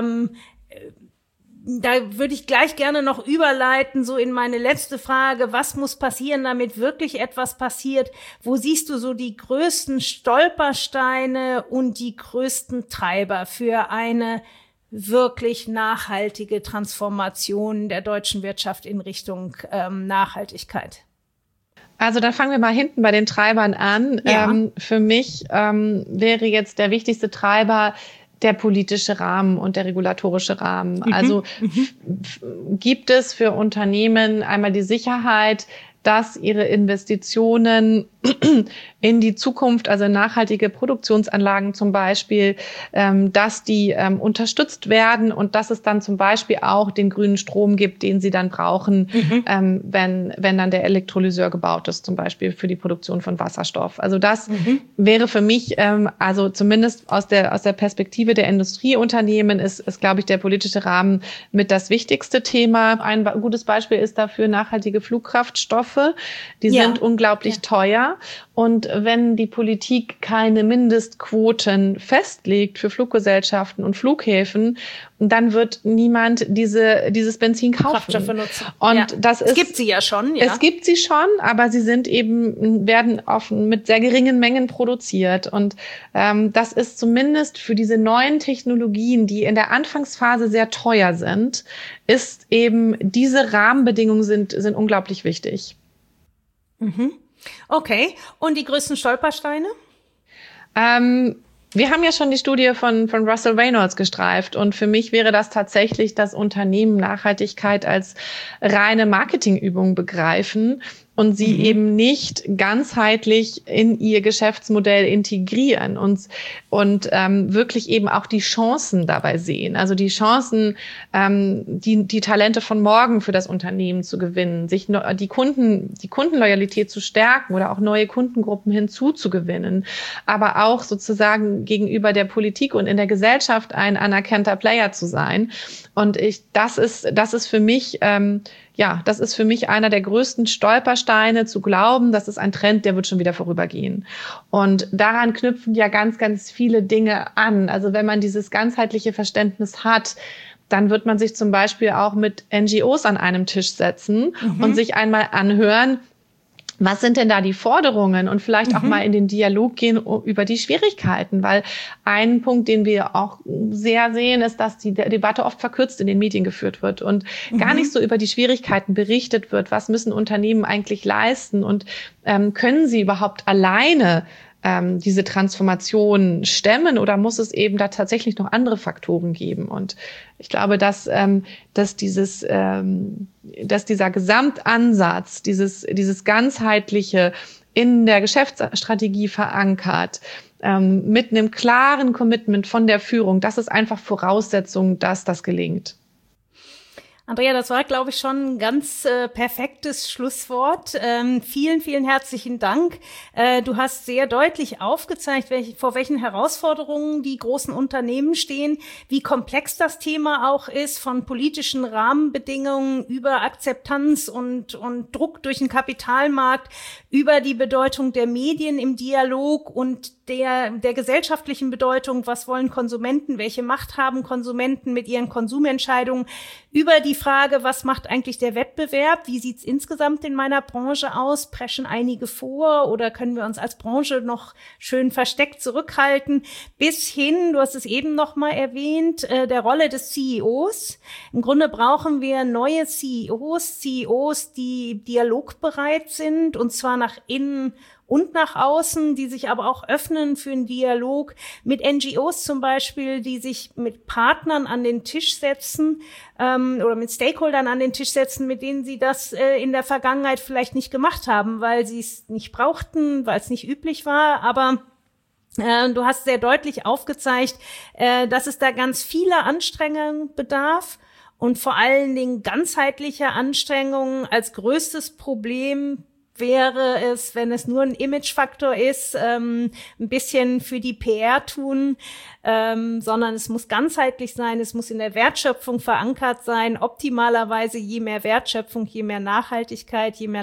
würde ich gleich gerne noch überleiten, so in meine letzte Frage. Was muss passieren, damit wirklich etwas passiert? Wo siehst du so die größten Stolpersteine und die größten Treiber für eine wirklich nachhaltige Transformation der deutschen Wirtschaft in Richtung Nachhaltigkeit? Also da fangen wir mal hinten bei den Treibern an. Ja. Für mich wäre jetzt der wichtigste Treiber der politische Rahmen und der regulatorische Rahmen. Also gibt es für Unternehmen einmal die Sicherheit, dass ihre Investitionen in die Zukunft, also nachhaltige Produktionsanlagen zum Beispiel, dass die unterstützt werden und dass es dann zum Beispiel auch den grünen Strom gibt, den sie dann brauchen, wenn dann der Elektrolyseur gebaut ist, zum Beispiel für die Produktion von Wasserstoff. Also das wäre für mich, also zumindest aus der Perspektive der Industrieunternehmen ist, glaube ich, der politische Rahmen mit das wichtigste Thema. Ein gutes Beispiel ist dafür nachhaltige Flugkraftstoffe. Die sind unglaublich teuer. Und wenn die Politik keine Mindestquoten festlegt für Fluggesellschaften und Flughäfen, dann wird niemand dieses Benzin kaufen. Kraftstoffe nutzen. Und es gibt sie ja schon. Ja. Es gibt sie schon, aber sie werden oft mit sehr geringen Mengen produziert. Und das ist zumindest für diese neuen Technologien, die in der Anfangsphase sehr teuer sind, ist eben diese Rahmenbedingungen sind unglaublich wichtig. Mhm. Okay. Und die größten Stolpersteine? Wir haben ja schon die Studie von Russell Reynolds gestreift und für mich wäre das tatsächlich, dass Unternehmen Nachhaltigkeit als reine Marketingübung begreifen und sie eben nicht ganzheitlich in ihr Geschäftsmodell integrieren und wirklich eben auch die Chancen dabei sehen. Also die Chancen, die Talente von morgen für das Unternehmen zu gewinnen, sich die Kundenloyalität zu stärken oder auch neue Kundengruppen hinzuzugewinnen, aber auch sozusagen gegenüber der Politik und in der Gesellschaft ein anerkannter Player zu sein. Und das ist für mich einer der größten Stolpersteine, zu glauben, das ist ein Trend, der wird schon wieder vorübergehen. Und daran knüpfen ja ganz, ganz viele Dinge an. Also wenn man dieses ganzheitliche Verständnis hat, dann wird man sich zum Beispiel auch mit NGOs an einem Tisch setzen und sich einmal anhören, was sind denn da die Forderungen und vielleicht auch mal in den Dialog gehen über die Schwierigkeiten, weil ein Punkt, den wir auch sehr sehen, ist, dass die Debatte oft verkürzt in den Medien geführt wird und gar nicht so über die Schwierigkeiten berichtet wird. Was müssen Unternehmen eigentlich leisten und können sie überhaupt alleine diese Transformation stemmen oder muss es eben da tatsächlich noch andere Faktoren geben? Und ich glaube, dass dieser Gesamtansatz, dieses ganzheitliche in der Geschäftsstrategie verankert, mit einem klaren Commitment von der Führung, das ist einfach Voraussetzung, dass das gelingt. Andrea, das war, glaube ich, schon ein ganz perfektes Schlusswort. Vielen, vielen herzlichen Dank. Du hast sehr deutlich aufgezeigt, vor welchen Herausforderungen die großen Unternehmen stehen, wie komplex das Thema auch ist, von politischen Rahmenbedingungen über Akzeptanz und Druck durch den Kapitalmarkt, über die Bedeutung der Medien im Dialog und der gesellschaftlichen Bedeutung, was wollen Konsumenten, welche Macht haben Konsumenten mit ihren Konsumentscheidungen, über die Frage, was macht eigentlich der Wettbewerb, wie sieht's insgesamt in meiner Branche aus, preschen einige vor oder können wir uns als Branche noch schön versteckt zurückhalten, bis hin, du hast es eben noch mal erwähnt, der Rolle des CEOs. Im Grunde brauchen wir neue CEOs, die dialogbereit sind und zwar nach innen und nach außen, die sich aber auch öffnen für einen Dialog mit NGOs zum Beispiel, die sich mit Partnern an den Tisch setzen oder mit Stakeholdern an den Tisch setzen, mit denen sie das in der Vergangenheit vielleicht nicht gemacht haben, weil sie es nicht brauchten, weil es nicht üblich war, aber du hast sehr deutlich aufgezeigt, dass es da ganz viele Anstrengungen bedarf und vor allen Dingen ganzheitliche Anstrengungen. Als größtes Problem wäre es, wenn es nur ein Imagefaktor ist, ein bisschen für die PR tun, sondern es muss ganzheitlich sein, es muss in der Wertschöpfung verankert sein. Optimalerweise je mehr Wertschöpfung, je mehr Nachhaltigkeit, je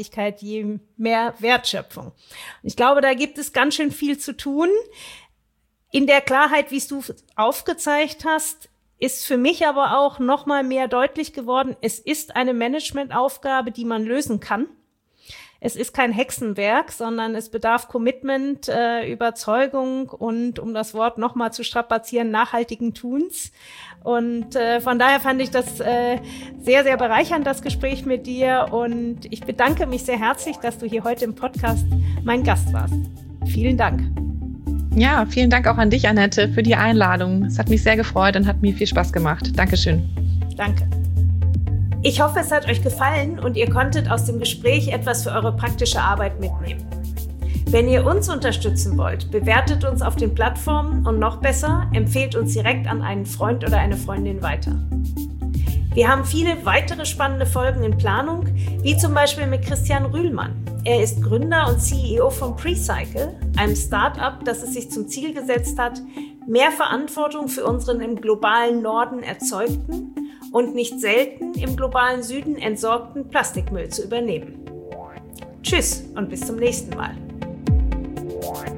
mehr Wertschöpfung. Ich glaube, da gibt es ganz schön viel zu tun. In der Klarheit, wie du aufgezeigt hast, ist für mich aber auch noch mal mehr deutlich geworden, es ist eine Managementaufgabe, die man lösen kann. Es ist kein Hexenwerk, sondern es bedarf Commitment, Überzeugung und, um das Wort nochmal zu strapazieren, nachhaltigen Tuns. Und von daher fand ich das sehr, sehr bereichernd, das Gespräch mit dir. Und ich bedanke mich sehr herzlich, dass du hier heute im Podcast mein Gast warst. Vielen Dank. Ja, vielen Dank auch an dich, Annette, für die Einladung. Es hat mich sehr gefreut und hat mir viel Spaß gemacht. Dankeschön. Danke. Ich hoffe, es hat euch gefallen und ihr konntet aus dem Gespräch etwas für eure praktische Arbeit mitnehmen. Wenn ihr uns unterstützen wollt, bewertet uns auf den Plattformen und noch besser, empfehlt uns direkt an einen Freund oder eine Freundin weiter. Wir haben viele weitere spannende Folgen in Planung, wie zum Beispiel mit Christian Rühlmann. Er ist Gründer und CEO von Precycle, einem Start-up, das es sich zum Ziel gesetzt hat, mehr Verantwortung für unseren im globalen norden erzeugten und nicht selten im globalen Süden entsorgten Plastikmüll zu übernehmen. Tschüss und bis zum nächsten Mal.